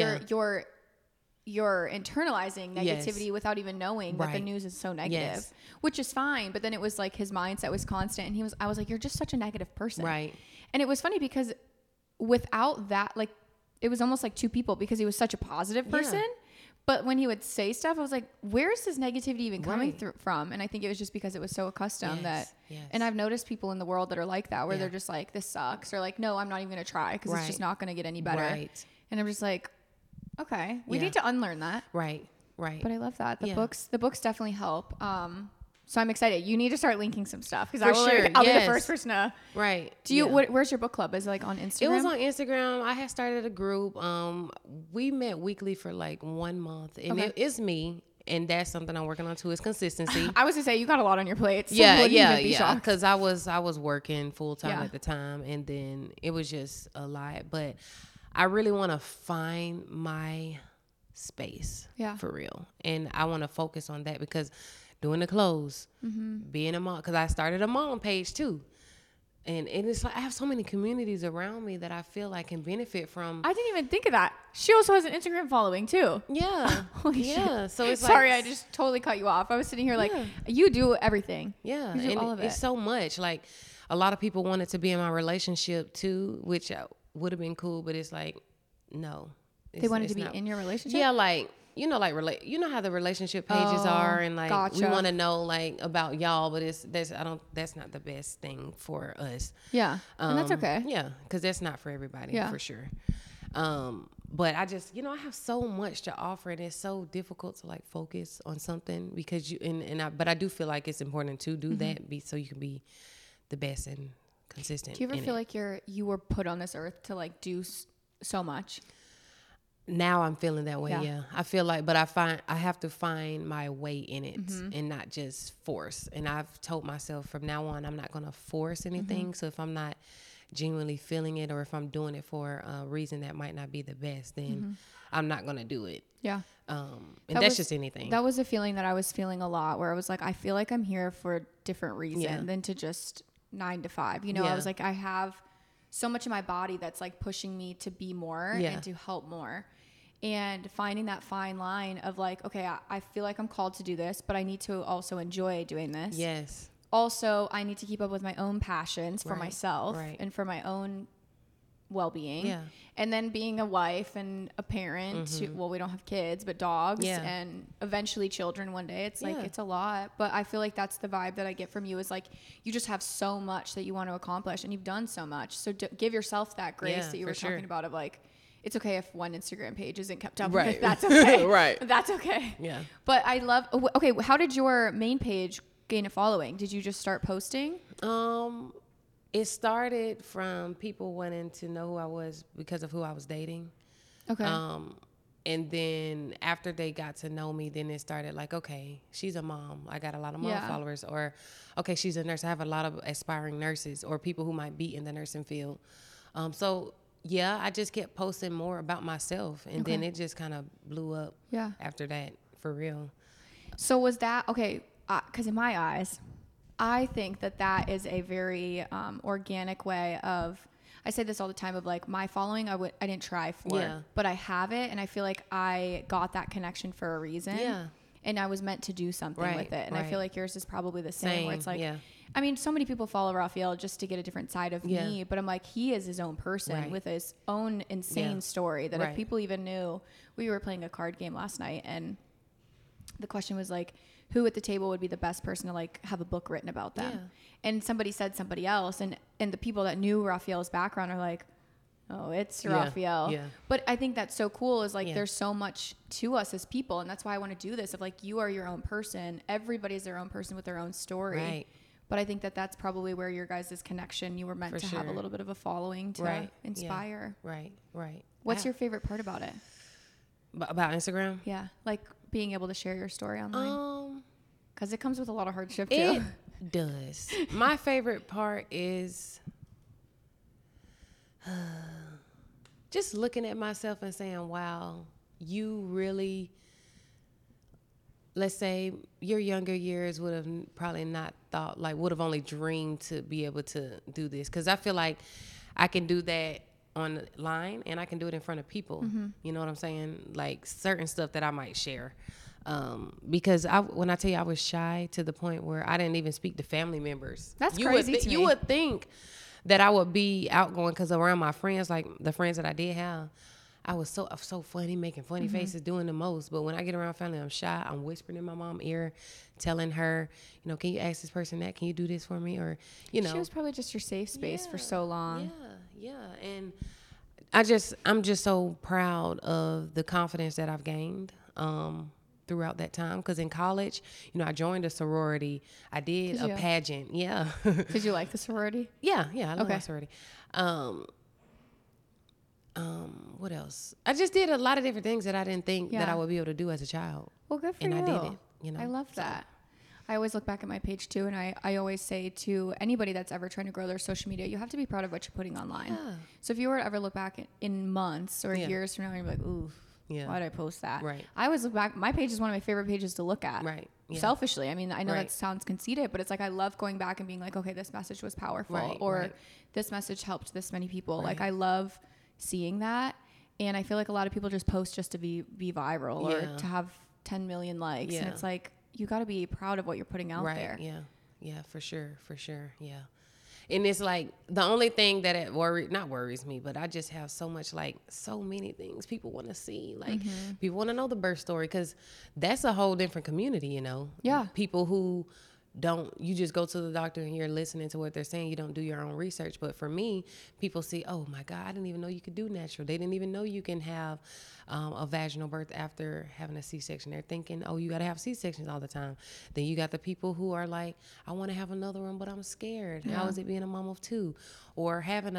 you're internalizing negativity without even knowing that the news is so negative, which is fine. But then it was like his mindset was constant, and I was like, you're just such a negative person. Right. And it was funny because without that, like, it was almost like two people, because he was such a positive person. Yeah. But when he would say stuff, I was like, where's this negativity even coming through from? And I think it was just because it was so accustomed and I've noticed people in the world that are like that, where they're just like, this sucks. Or like, no, I'm not even going to try, because it's just not going to get any better. Right. And I'm just like, okay, we need to unlearn that. Right. Right. But I love that. The books definitely help. So I'm excited. You need to start linking some stuff, because I'll be the first person to. Right. Do you? Where's your book club? Is it like on Instagram? It was on Instagram. I had started a group. We met weekly for like 1 month, and it's me. And that's something I'm working on too, is consistency. I was gonna say, you got a lot on your plate. So yeah. Because I was working full time at the time, and then it was just a lot. But I really want to find my space. For real, and I want to focus on that, because doing the clothes, being a mom, because I started a mom page too. And it's like, I have so many communities around me that I feel like can benefit from. I didn't even think of that. She also has an Instagram following too. Yeah. Holy shit. So it's Sorry, I just totally cut you off. I was sitting here like, you do everything. Yeah. You do and all of it. It's so much. Like, a lot of people wanted to be in my relationship too, which would have been cool, but it's like, no. They wanted to be in your relationship? Yeah, like, you know, like you know how the relationship pages are, and like we want to know like about y'all, but that's not the best thing for us. Yeah, and that's okay. Yeah, because that's not for everybody for sure. But I just, you know, I have so much to offer, and it's so difficult to like focus on something, because but I do feel like it's important to do that, so you can be the best and consistent. Do you ever feel like you were put on this earth to like do so much? Now I'm feeling that way. Yeah. I feel like, but I have to find my way in it, and not just force. And I've told myself from now on, I'm not going to force anything. So if I'm not genuinely feeling it, or if I'm doing it for a reason that might not be the best, then I'm not going to do it. Yeah. And that's just anything. That was a feeling that I was feeling a lot, where I was like, I feel like I'm here for a different reason than to just 9 to 5. You know, I was like, I have so much in my body that's like pushing me to be more and to help more. And finding that fine line of like, okay, I feel like I'm called to do this, but I need to also enjoy doing this. Yes. Also, I need to keep up with my own passions for myself and for my own well-being. Yeah. And then being a wife and a parent to, well, we don't have kids, but dogs and eventually children one day. It's like, it's a lot. But I feel like that's the vibe that I get from you, is like, you just have so much that you want to accomplish, and you've done so much. So give yourself that grace that you were talking about, of like, it's okay if one Instagram page isn't kept up with. That's okay. That's okay. Yeah. But I love, okay, how did your main page gain a following? Did you just start posting? It started from people wanting to know who I was because of who I was dating. Okay. And then after they got to know me, then it started like, okay, she's a mom. I got a lot of mom followers. Or, okay, she's a nurse. I have a lot of aspiring nurses, or people who might be in the nursing field. So yeah, I just kept posting more about myself, and then it just kind of blew up after that, for real. So was that, okay, because in my eyes, I think that is a very organic way of, I say this all the time, of like my following, I didn't try for, but I have it. And I feel like I got that connection for a reason. Yeah. And I was meant to do something with it. And I feel like yours is probably the same where it's like, I mean, so many people follow Rafael just to get a different side of me, but I'm like, he is his own person with his own insane story that if people even knew. We were playing a card game last night, and the question was like, who at the table would be the best person to like have a book written about them? And somebody said somebody else, and the people that knew Rafael's background are like, oh, it's Rafael. But I think that's so cool is like there's so much to us as people, and that's why I want to do this. Of like, you are your own person. Everybody's their own person with their own story. Right. But I think that's probably where your guys' connection, you were meant to have a little bit of a following to inspire. Right. What's your favorite part about it? About Instagram? Yeah. Like being able to share your story online. Because it comes with a lot of hardship too. It does. My favorite part is just looking at myself and saying, wow, you really, let's say your younger years would have probably not thought, like would have only dreamed to be able to do this. Because I feel like I can do that online and I can do it in front of people. You know what I'm saying? Like certain stuff that I might share. Because when I tell you I was shy to the point where I didn't even speak to family members. That's crazy to me. You would think that I would be outgoing because around my friends, like the friends that I did have, I was so funny, making funny faces, doing the most. But when I get around family, I'm shy. I'm whispering in my mom's ear, telling her, you know, can you ask this person that? Can you do this for me? Or, you know. She was probably just your safe space for so long. Yeah. And I'm just so proud of the confidence that I've gained throughout that time. Because in college, you know, I joined a sorority. I did a pageant. Yeah. Did you like the sorority? Yeah. I love that sorority. What else? I just did a lot of different things that I didn't think that I would be able to do as a child. Well, good for you. And I did it, you know. I love that. I always look back at my page too, and I always say to anybody that's ever trying to grow their social media, you have to be proud of what you're putting online. Yeah. So if you were to ever look back in months or years from now, and you're like, ooh, why did I post that? Right. I always look back. My page is one of my favorite pages to look at. Right. Yeah. Selfishly. I mean, I know that sounds conceited, but it's like I love going back and being like, okay, this message was powerful, or this message helped this many people. Right. Like I love seeing that. And I feel like a lot of people just post just to be viral or to have 10 million likes. And it's like, you got to be proud of what you're putting out there. Yeah, for sure. Yeah. And it's like the only thing that not worries me, but I just have so much, like so many things people want to see. Like people want to know the birth story, because that's a whole different community, you know? Yeah. People who you just go to the doctor and you're listening to what they're saying. You don't do your own research. But for me, people see, oh my God, I didn't even know you could do natural. They didn't even know you can have a vaginal birth after having a C-section. They're thinking, oh, you got to have C-sections all the time. Then you got the people who are like, I want to have another one, but I'm scared. Yeah. How is it being a mom of two? Or having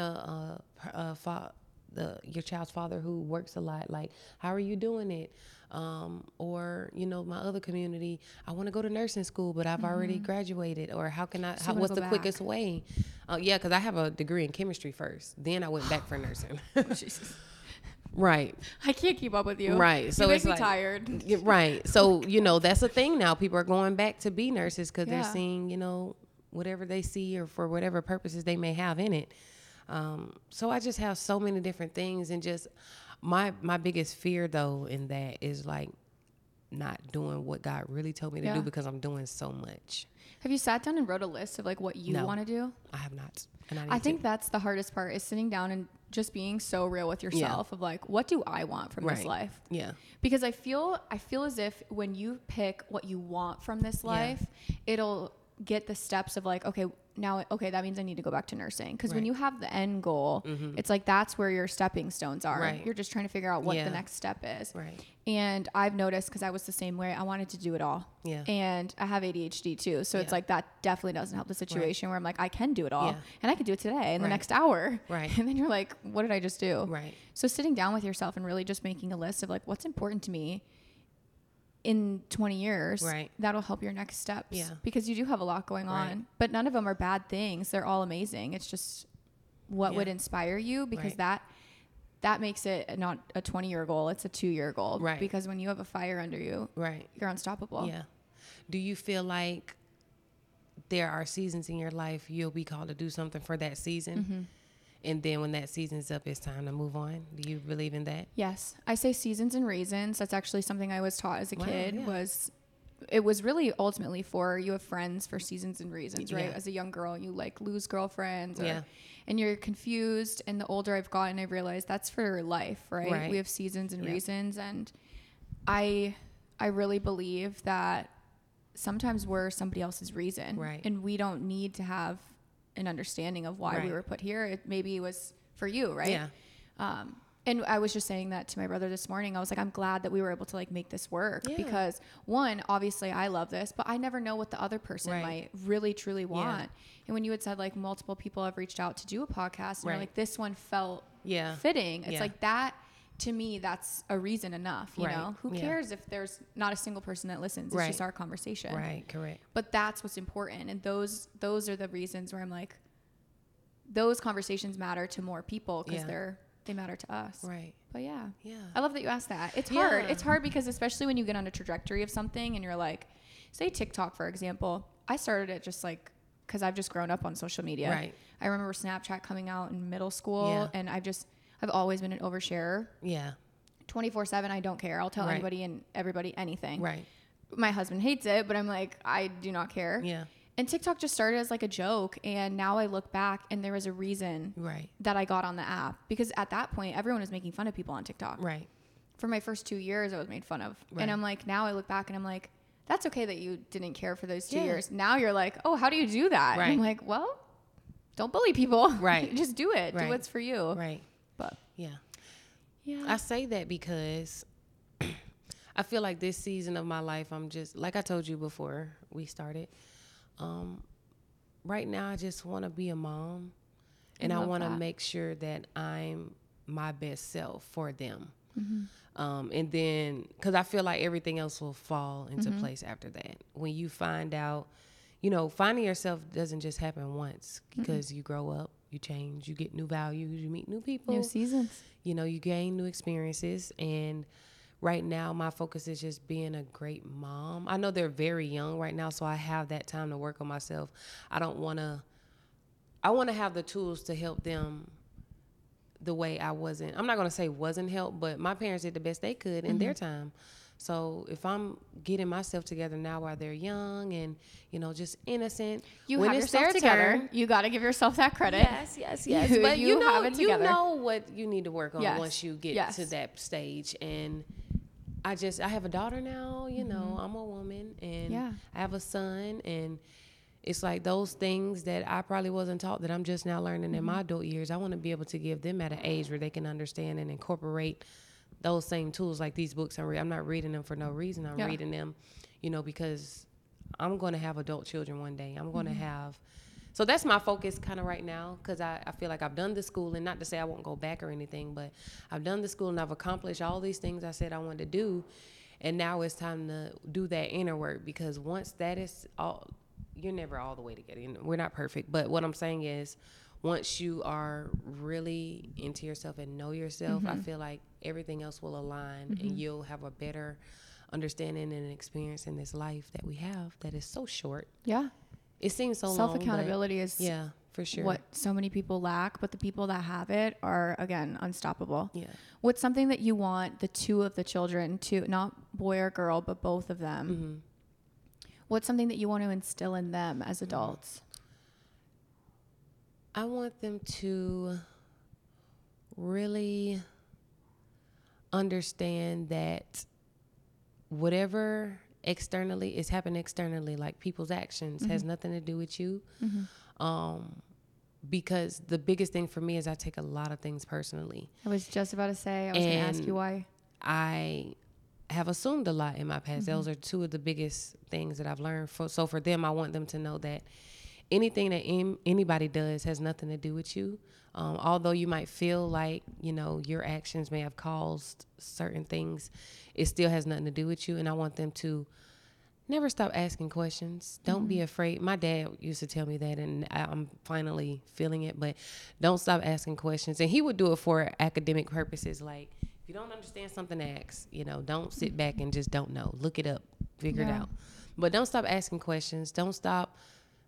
your child's father who works a lot. Like, how are you doing it? Or, you know, my other community, I want to go to nursing school, but I've already graduated. Or what's the quickest way? Yeah, because I have a degree in chemistry first. Then I went back for nursing. Jesus. Right. I can't keep up with you. Right. So you it's make me tired. Right. So, you know, that's a thing now. People are going back to be nurses because they're seeing, you know, whatever they see or for whatever purposes they may have in it. So I just have so many different things, and just my biggest fear though in that is like not doing what God really told me to do, because I'm doing so much. Have you sat down and wrote a list of like what you want to do? I have not. And I think that's the hardest part, is sitting down and just being so real with yourself of like, what do I want from this life? Yeah. Because I feel as if when you pick what you want from this life, it'll get the steps of like, okay, that means I need to go back to nursing. Because when you have the end goal, it's like that's where your stepping stones are. Right. You're just trying to figure out what the next step is. Right. And I've noticed, because I was the same way, I wanted to do it all. Yeah. And I have ADHD too. So it's like that definitely doesn't help the situation where I'm like, I can do it all. And I can do it today in the next hour. Right. And then you're like, what did I just do? Right. So sitting down with yourself and really just making a list of like, what's important to me in 20 years, that'll help your next steps. Yeah. Because you do have a lot going on, but none of them are bad things. They're all amazing. It's just what would inspire you, because that makes it not a 20-year goal. It's a 2-year goal. Right. Because when you have a fire under you, you're unstoppable. Yeah. Do you feel like there are seasons in your life you'll be called to do something for that season. Mm-hmm. And then when that season's up, it's time to move on. Do you believe in that? Yes. I say seasons and reasons. That's actually something I was taught as a kid. Yeah. It was really ultimately for, you have friends for seasons and reasons, right? Yeah. As a young girl, you like lose girlfriends Yeah. and you're confused. And the older I've gotten, I've realized that's for life, right? We have seasons and reasons. And I really believe that sometimes we're somebody else's reason. Right. And we don't need to have an understanding of why we were put here. Maybe it was for you, right? Yeah. And I was just saying that to my brother this morning. I was like, I'm glad that we were able to like make this work because one, obviously I love this, but I never know what the other person might really truly want. And when you had said like multiple people have reached out to do a podcast and you're like, this one felt fitting. It's like that, to me, that's a reason enough, you know? Who cares if there's not a single person that listens? It's just our conversation. Right, correct. But that's what's important. And those are the reasons where I'm like, those conversations matter to more people because they matter to us. Right. But yeah. I love that you asked that. It's hard. It's hard because especially when you get on a trajectory of something and you're like, say TikTok, for example, I started it just like, cause I've just grown up on social media. Right. I remember Snapchat coming out in middle school and I've always been an oversharer. Yeah. 24/7. I don't care. I'll tell anybody and everybody anything. Right. My husband hates it, but I'm like, I do not care. Yeah. And TikTok just started as like a joke. And now I look back and there was a reason that I got on the app because at that point, everyone was making fun of people on TikTok. Right. For my first 2 years, I was made fun of. And I'm like, now I look back and I'm like, that's okay that you didn't care for those 2 years. Now you're like, oh, how do you do that? Right. And I'm like, well, don't bully people. Right. Just do it. Right. Do what's for you. Right. But yeah. Yeah. I say that because I feel like this season of my life, I'm just, like I told you before we started, right now I just want to be a mom and I want to make sure that I'm my best self for them. Mm-hmm. And then, because I feel like everything else will fall into place after that. When you find out, you know, finding yourself doesn't just happen once because you grow up, you change, you get new values, you meet new people. New seasons. You know, you gain new experiences. And right now, my focus is just being a great mom. I know they're very young right now, so I have that time to work on myself. I want to have the tools to help them the way I'm not going to say wasn't helped, but my parents did the best they could in their time. So if I'm getting myself together now while they're young and, you know, just innocent. You have yourself together. You got to give yourself that credit. Yes. But you know, have it together. You know what you need to work on once you get to that stage. And I have a daughter now, you know, I'm a woman and I have a son, and it's like those things that I probably wasn't taught that I'm just now learning in my adult years. I want to be able to give them at an age where they can understand and incorporate those same tools, like these books I'm not reading them for no reason. I'm reading them, you know, because I'm going to have adult children one day. I'm going to have, so that's my focus kind of right now, because I feel like I've done the schooling, not to say I won't go back or anything, but I've done the school and I've accomplished all these things I said I wanted to do. And now it's time to do that inner work, because once that is all, you're never all the way together. We're not perfect, but what I'm saying is, once you are really into yourself and know yourself, I feel like everything else will align and you'll have a better understanding and experience in this life that we have that is so short. Yeah. It seems so long. Self-accountability is for sure what so many people lack, but the people that have it are, again, unstoppable. Yeah. What's something that you want the two of the children to, not boy or girl, but both of them, what's something that you want to instill in them as adults? I want them to really understand that whatever externally is happening externally, like people's actions, has nothing to do with you. Because the biggest thing for me is I take a lot of things personally. I was just about to say, I was going to ask you why. I have assumed a lot in my past. Those are two of the biggest things that I've learned. So for them, I want them to know that anything that anybody does has nothing to do with you. Although you might feel like, you know, your actions may have caused certain things, it still has nothing to do with you. And I want them to never stop asking questions. Don't be afraid. My dad used to tell me that, and I'm finally feeling it, but don't stop asking questions. And he would do it for academic purposes. Like, if you don't understand something, ask. You know, don't sit back and just don't know. Look it up. Figure it out. But don't stop asking questions. Don't stop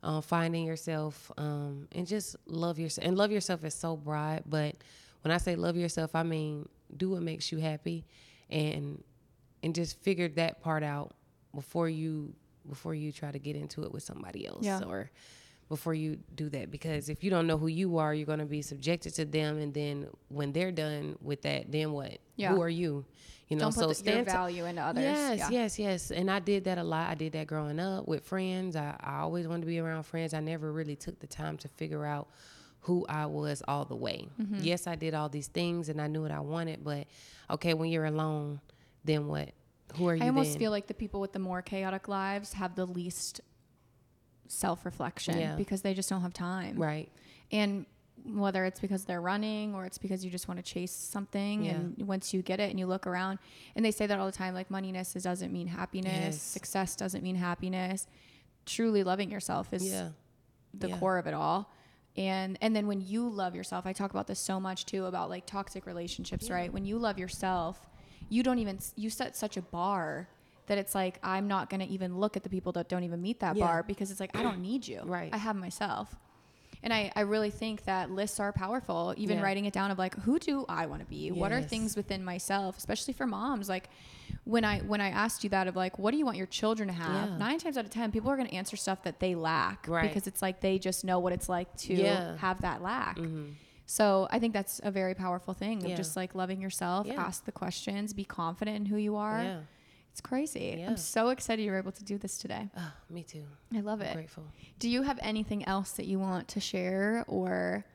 finding yourself, and just love yourself. And love yourself is so broad, but when I say love yourself, I mean do what makes you happy, and just figure that part out before you try to get into it with somebody else, or before you do that. Because if you don't know who you are, you're going to be subjected to them, and then when they're done with that, then what? Who are you? You know, don't put your value into others. Yes. And I did that a lot. I did that growing up with friends. I always wanted to be around friends. I never really took the time to figure out who I was all the way. Mm-hmm. Yes, I did all these things and I knew what I wanted, but okay, when you're alone, then what? Who are you then? I almost feel like the people with the more chaotic lives have the least self-reflection because they just don't have time. Right. And whether it's because they're running or it's because you just want to chase something, and once you get it and you look around, and they say that all the time, like moneyness doesn't mean happiness, success doesn't mean happiness. Truly loving yourself is the core of it all. And then when you love yourself, I talk about this so much too, about like toxic relationships, right? When you love yourself, you set such a bar that it's like, I'm not going to even look at the people that don't even meet that bar, because it's like, I don't need you. Right. I have myself. And I really think that lists are powerful, even writing it down of like, who do I want to be? Yes. What are things within myself, especially for moms? Like when I asked you that of like, what do you want your children to have? 9 times out of 10, people are going to answer stuff that they lack, because it's like, they just know what it's like to have that lack. Mm-hmm. So I think that's a very powerful thing of just like loving yourself, ask the questions, be confident in who you are. Yeah. It's crazy. Yeah. I'm so excited you were able to do this today. Oh, me too. I love it. I'm grateful. Do you have anything else that you want to share, or?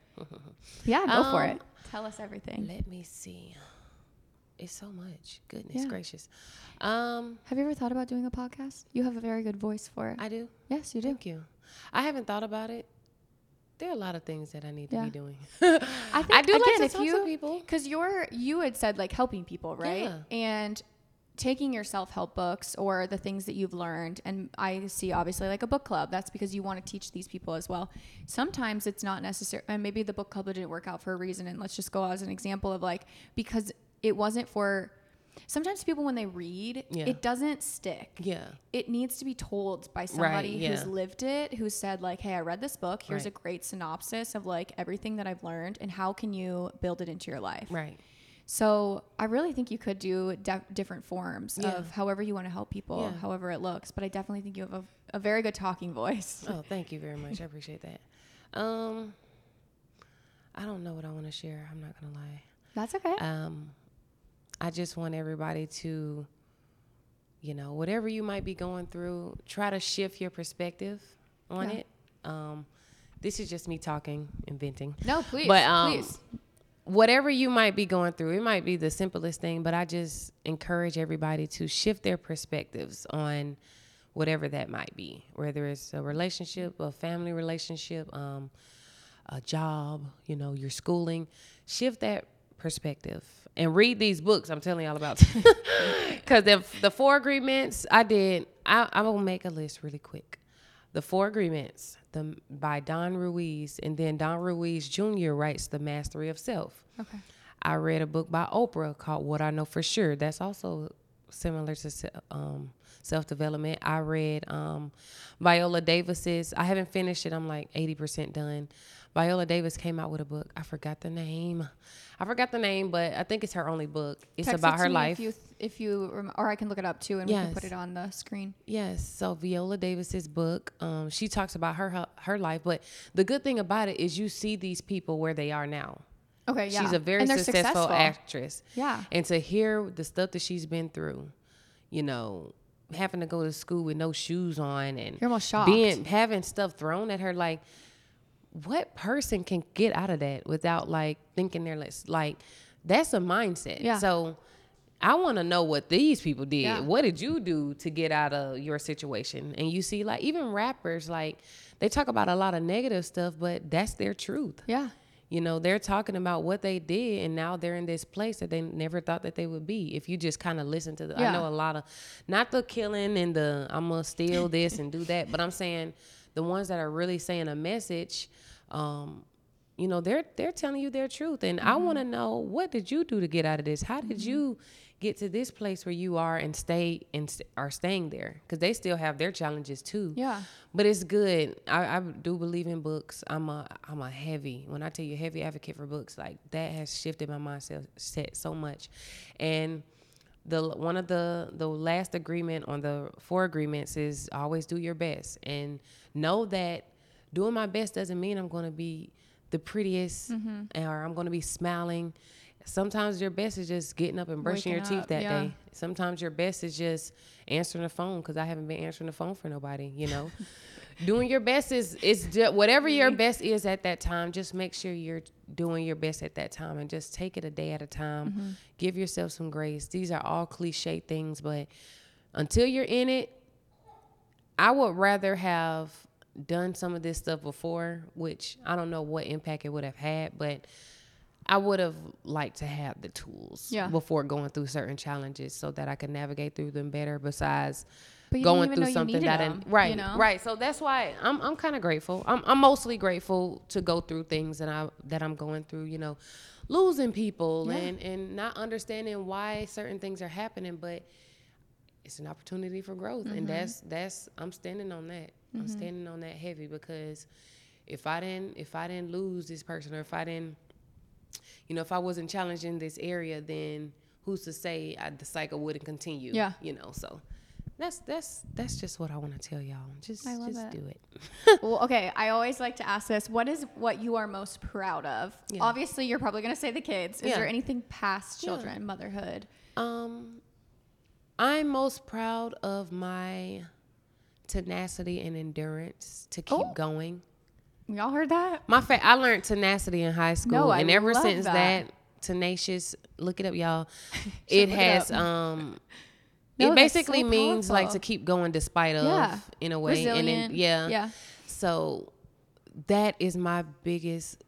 Go for it. Tell us everything. Let me see. It's so much. Goodness gracious. Have you ever thought about doing a podcast? You have a very good voice for it. I do. Yes, you do. Thank you. I haven't thought about it. There are a lot of things that I need to be doing. I think, do like to talk to people. Because you had said like helping people, right? Yeah. And taking your self-help books or the things that you've learned, and I see obviously like a book club, that's because you want to teach these people as well. Sometimes it's not necessary, and maybe the book club didn't work out for a reason, and let's just go as an example of like, because it wasn't for, sometimes people when they read, it doesn't stick. Yeah. It needs to be told by somebody who's lived it, who said like, hey, I read this book, here's a great synopsis of like everything that I've learned, and how can you build it into your life? Right. So I really think you could do different forms of however you want to help people, however it looks. But I definitely think you have a very good talking voice. Oh, thank you very much. I appreciate that. I don't know what I want to share. I'm not going to lie. That's okay. I just want everybody to, whatever you might be going through, try to shift your perspective on it. This is just me talking and venting. No, please. But, please. Whatever you might be going through, it might be the simplest thing, but I just encourage everybody to shift their perspectives on whatever that might be, whether it's a relationship, a family relationship, a job, your schooling. Shift that perspective and read these books I'm telling y'all about. Because the 4 Agreements I will make a list really quick. The 4 Agreements by Don Ruiz, and then Don Ruiz Jr. writes The Mastery of Self. Okay. I read a book by Oprah called What I Know for Sure. That's also similar to self-development. I read Viola Davis's. I haven't finished it. I'm like 80% done. Viola Davis came out with a book. I forgot the name, but I think it's her only book. It's Text about it her life. If you or I can look it up too, and we can put it on the screen. Yes. So Viola Davis's book, she talks about her life, but the good thing about it is you see these people where they are now. Okay. Yeah. She's a very successful actress. Yeah. And to hear the stuff that she's been through, having to go to school with no shoes on, and you're almost shocked. Having stuff thrown at her, like, what person can get out of that without like thinking they're like that's a mindset. Yeah. So I want to know what these people did. Yeah. What did you do to get out of your situation? And you see, like, even rappers, like, they talk about a lot of negative stuff, but that's their truth. Yeah. They're talking about what they did, and now they're in this place that they never thought that they would be. If you just kind of listen to I know a lot of, not the killing and the I'm going to steal this and do that, but I'm saying the ones that are really saying a message, they're telling you their truth. And I want to know, what did you do to get out of this? How did you get to this place where you are and are staying there, because they still have their challenges too. Yeah. But it's good. I do believe in books. I'm a heavy, when I tell you heavy advocate for books, like that has shifted my mindset so much. And one of the last agreement on the 4 agreements is always do your best, and know that doing my best doesn't mean I'm going to be the prettiest or I'm going to be smiling. Sometimes your best is just getting up and brushing your teeth that day. Sometimes your best is just answering the phone, because I haven't been answering the phone for nobody, you know. Doing your best is just whatever your best is at that time. Just make sure you're doing your best at that time, and just take it a day at a time. Give yourself some grace. These are all cliche things, but until you're in it, I would rather have done some of this stuff before, which I don't know what impact it would have had, but I would have liked to have the tools before going through certain challenges so that I could navigate through them better, besides going through something that you know? Right. So that's why I'm kind of grateful. I'm mostly grateful to go through things that I'm going through, you know, losing people and not understanding why certain things are happening, but it's an opportunity for growth. And that's I'm standing on that. I'm standing on that heavy, because if I didn't lose this person, or if I didn't, you know, if I wasn't challenged in this area, then who's to say the cycle wouldn't continue? Yeah. You know, so that's just what I want to tell y'all. Just do it. Well, okay. I always like to ask this: what is what you are most proud of? Yeah. Obviously, you're probably going to say the kids. Is there anything past children, motherhood? I'm most proud of my tenacity and endurance to keep going. Y'all heard that? I learned tenacity in high school, and ever since that, tenacious. Look it up, y'all. It has it basically means like to keep going despite of, in a way. Resilient. And then, so that is my biggest,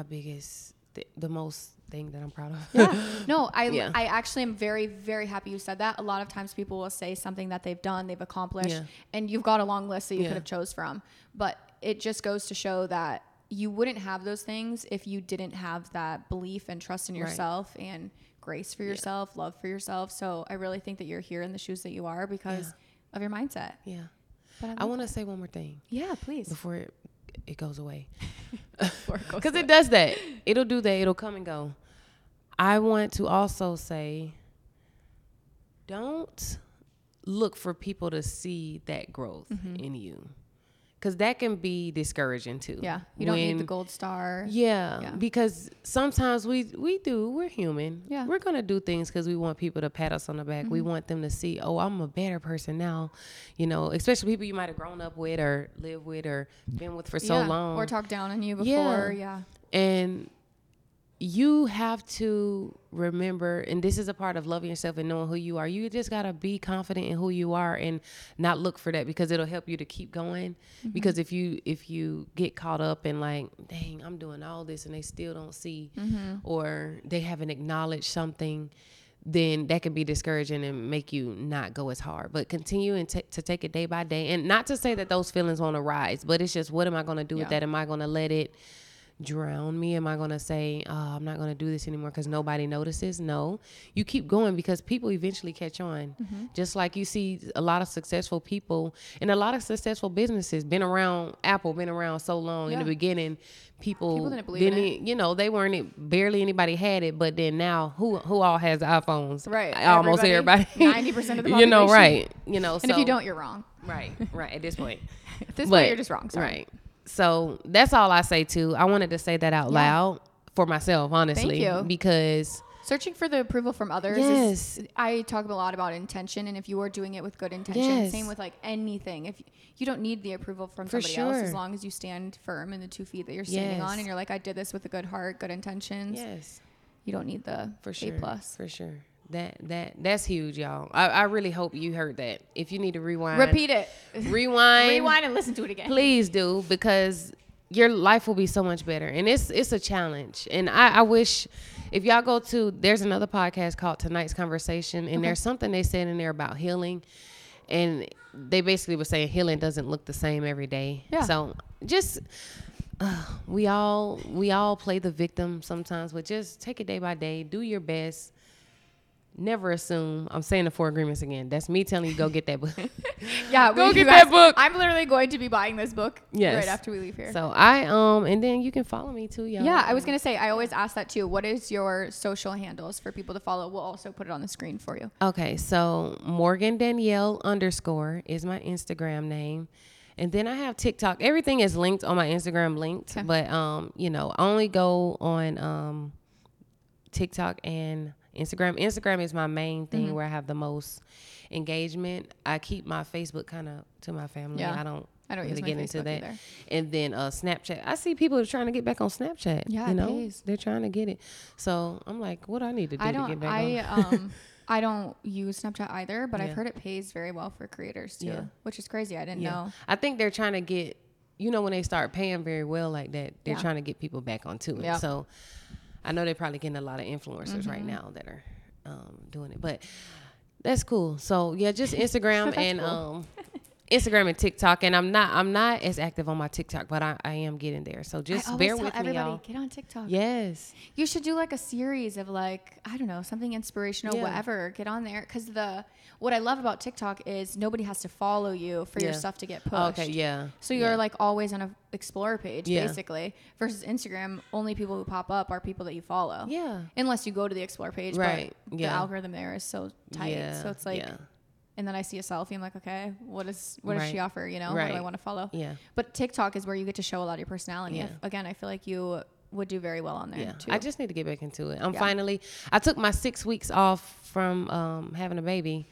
the most thing that I'm proud of. I actually am very, very happy you said that. A lot of times people will say something that they've done, they've accomplished, and you've got a long list that you could have chose from. But it just goes to show that you wouldn't have those things if you didn't have that belief and trust in yourself and grace for yourself, love for yourself. So I really think that you're here in the shoes that you are because of your mindset. Yeah. But I want to say one more thing. Yeah, please. Before it goes away. Because it does that. It'll do that. It'll come and go. I want to also say, don't look for people to see that growth in you. Because that can be discouraging too. Yeah. You don't need the gold star. Yeah. Because sometimes we're human. Yeah. We're going to do things because we want people to pat us on the back. We want them to see, oh, I'm a better person now. You know, especially people you might have grown up with or lived with or been with for so long. Or talked down on you before. Yeah. And you have to remember, and this is a part of loving yourself and knowing who you are. You just got to be confident in who you are and not look for that, because it'll help you to keep going. Because if you get caught up in like, dang, I'm doing all this and they still don't see, or they haven't acknowledged something, then that can be discouraging and make you not go as hard. But continue and to take it day by day. And not to say that those feelings won't arise, but it's just, what am I going to do with that? Am I going to let it drown me? Am I going to say, I'm not going to do this anymore because nobody notices? No, you keep going, because people eventually catch on. Just like you see a lot of successful people and a lot of successful businesses been around. Apple been around so long. In the beginning, people didn't believe in it. You know, they weren't, barely anybody had it, but then now who all has iPhones? Right. Almost everybody. 90% of the population. You know, right. You know, and if you don't, you're wrong. Right. At this point. At this point, you're just wrong. Sorry. Right. So that's all I say too. I wanted to say that out loud for myself, honestly. Thank you. Because searching for the approval from others I talk a lot about intention, and if you are doing it with good intention, same with like anything. If you don't need the approval from somebody else, as long as you stand firm in the 2 feet that you're standing on, and you're like, I did this with a good heart, good intentions. You don't need the A+. For sure. That's huge, y'all. I really hope you heard that. If you need to rewind, repeat it. Rewind and listen to it again. Please do, because your life will be so much better. And it's a challenge. And I wish, if y'all go to, there's another podcast called Tonight's Conversation, and there's something they said in there about healing. And they basically were saying healing doesn't look the same every day. Yeah. So just we all play the victim sometimes, but just take it day by day. Do your best. never assume. I'm saying the 4 agreements again. That's me telling you, go get that book. Yeah, go get that book. I'm literally going to be buying this book right after we leave here. So and then you can follow me too, y'all. Yeah, I was gonna say, I always ask that too. What is your social handles for people to follow? We'll also put it on the screen for you. Okay, so Morgan Danielle _ is my Instagram name. And then I have TikTok. Everything is linked on my Instagram but I only go on TikTok and Instagram. Instagram is my main thing where I have the most engagement. I keep my Facebook kind of to my family. Yeah. I don't really get into that either. And then Snapchat. I see people trying to get back on Snapchat. Yeah, it pays. They're trying to get it. So I'm like, what do I need to do to get back on? I don't use Snapchat either, but I've heard it pays very well for creators too, which is crazy. I didn't know. I think they're trying to get, when they start paying very well like that, they're trying to get people back onto it. Yep. So I know they're probably getting a lot of influencers right now that are doing it, but that's cool. So yeah, just Instagram and cool. Instagram and TikTok, and I'm not as active on my TikTok, but I am getting there. So just bear with me, y'all. Get on TikTok. Yes. You should do like a series of like, I don't know, something inspirational, whatever. Get on there, because what I love about TikTok is nobody has to follow you for your stuff to get pushed. Okay, yeah. So you're like always on a Explorer page, basically. Versus Instagram, only people who pop up are people that you follow. Yeah. Unless you go to the Explorer page, right? But the algorithm there is so tight. Yeah. So it's like. Yeah. And then I see a selfie. I'm like, okay, what does she offer? What do I want to follow? Yeah. But TikTok is where you get to show a lot of your personality. Yeah. Again, I feel like you would do very well on there too. I just need to get back into it. I took my 6 weeks off from having a baby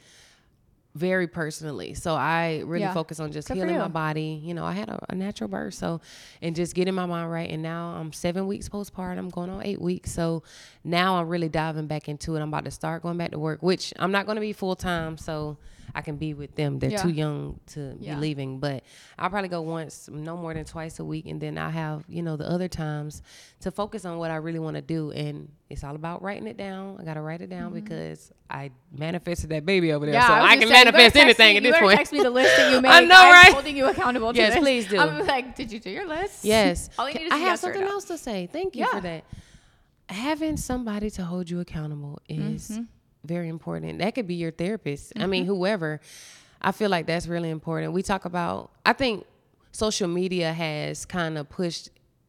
very personally. So I really focus on just healing my body. I had a natural birth. So, and just getting my mind right. And now I'm 7 weeks postpartum, going on 8 weeks. So now I'm really diving back into it. I'm about to start going back to work, which I'm not going to be full time. So I can be with them. They're too young to be leaving, but I'll probably go once, no more than twice a week. And then I have, the other times to focus on what I really want to do. And it's all about writing it down. I got to write it down because I manifested that baby over there. Yeah, so I can manifest anything at this point. Text me the list that you made. I know, right? I'm holding you accountable to yes, this. Please do. I'm like, did you do your list? Yes. All you need is I have something else to say. Thank you for that. Having somebody to hold you accountable is very important. That could be your therapist. I mean, whoever. I feel like that's really important. We talk about, I think social media has kind of pushed,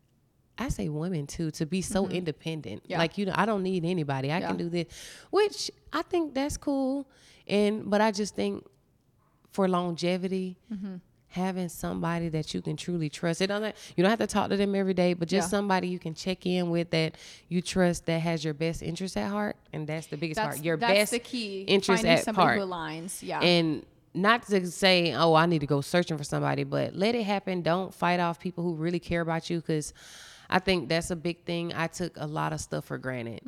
I say women too, to be so independent. Yeah. Like, I don't need anybody. I can do this, which I think that's cool. But I just think for longevity, having somebody that you can truly trust. You don't have to talk to them every day, but just somebody you can check in with that you trust, that has your best interest at heart. And that's the biggest part. Your best the key. interest Finding at somebody heart. who aligns. Yeah. And not to say, oh, I need to go searching for somebody, but let it happen. Don't fight off people who really care about you, because I think that's a big thing. I took a lot of stuff for granted,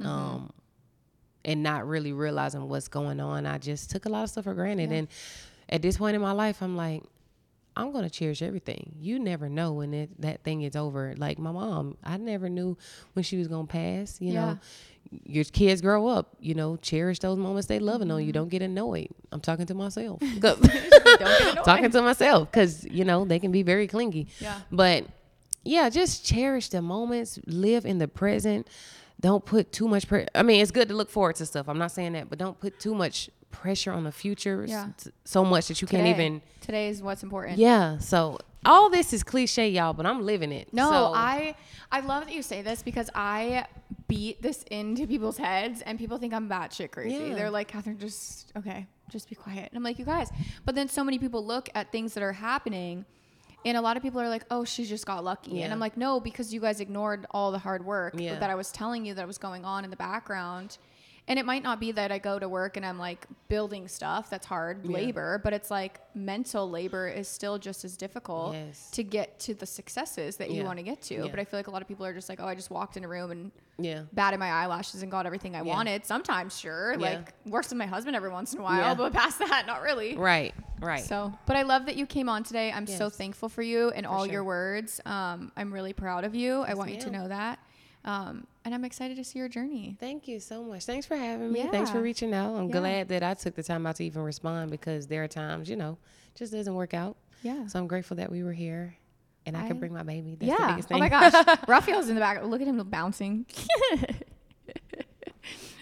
and not really realizing what's going on. I just took a lot of stuff for granted. And at this point in my life, I'm like, I'm going to cherish everything. You never know when that thing is over. Like my mom, I never knew when she was going to pass. You know, your kids grow up, cherish those moments they loving on you. Don't get annoyed. I'm talking to myself. Don't get annoyed. Talking to myself because, they can be very clingy. Yeah. But yeah, just cherish the moments. Live in the present. Don't put too much pressure. I mean, it's good to look forward to stuff. I'm not saying that, but don't put too much pressure on the future so much that you can't even. Today is what's important. Yeah. So all this is cliche, y'all, but I'm living it. No, so. I love that you say this, because I beat this into people's heads and people think I'm batshit crazy. Yeah. They're like, Catherine, just be quiet. And I'm like, you guys. But then so many people look at things that are happening, and a lot of people are like, oh, she just got lucky. Yeah. And I'm like, no, because you guys ignored all the hard work that I was telling you that was going on in the background. And it might not be that I go to work and I'm like building stuff that's hard labor, but it's like mental labor is still just as difficult to get to the successes that you want to get to. Yeah. But I feel like a lot of people are just like, oh, I just walked in a room and batted my eyelashes and got everything I wanted. Sometimes, sure. Like works with my husband every once in a while, but past that, not really. Right. So, but I love that you came on today. I'm so thankful for you and all your words. I'm really proud of you. I want you to know that. And I'm excited to see your journey. Thank you so much. Thanks for having me. Thanks for reaching out. I'm glad that I took the time out to even respond, because there are times, just doesn't work out. Yeah. So I'm grateful that we were here and I could bring my baby. That's the biggest thing. Oh my gosh. Raphael's in the back. Look at him bouncing.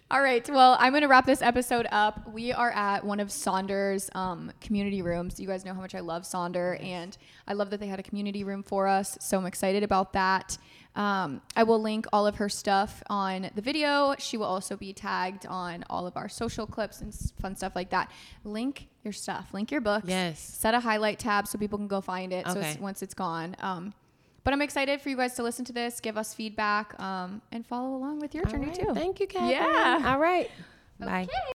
All right. Well, I'm going to wrap this episode up. We are at one of Sonder's community rooms. You guys know how much I love Sonder, and I love that they had a community room for us. So I'm excited about that. I will link all of her stuff on the video. She will also be tagged on all of our social clips and fun stuff like that. Link your stuff. Link your books. Yes. Set a highlight tab so people can go find it. Okay. So once it's gone. But I'm excited for you guys to listen to this, give us feedback, and follow along with your journey too. Thank you, Catherine. Yeah. All right. Bye. Okay.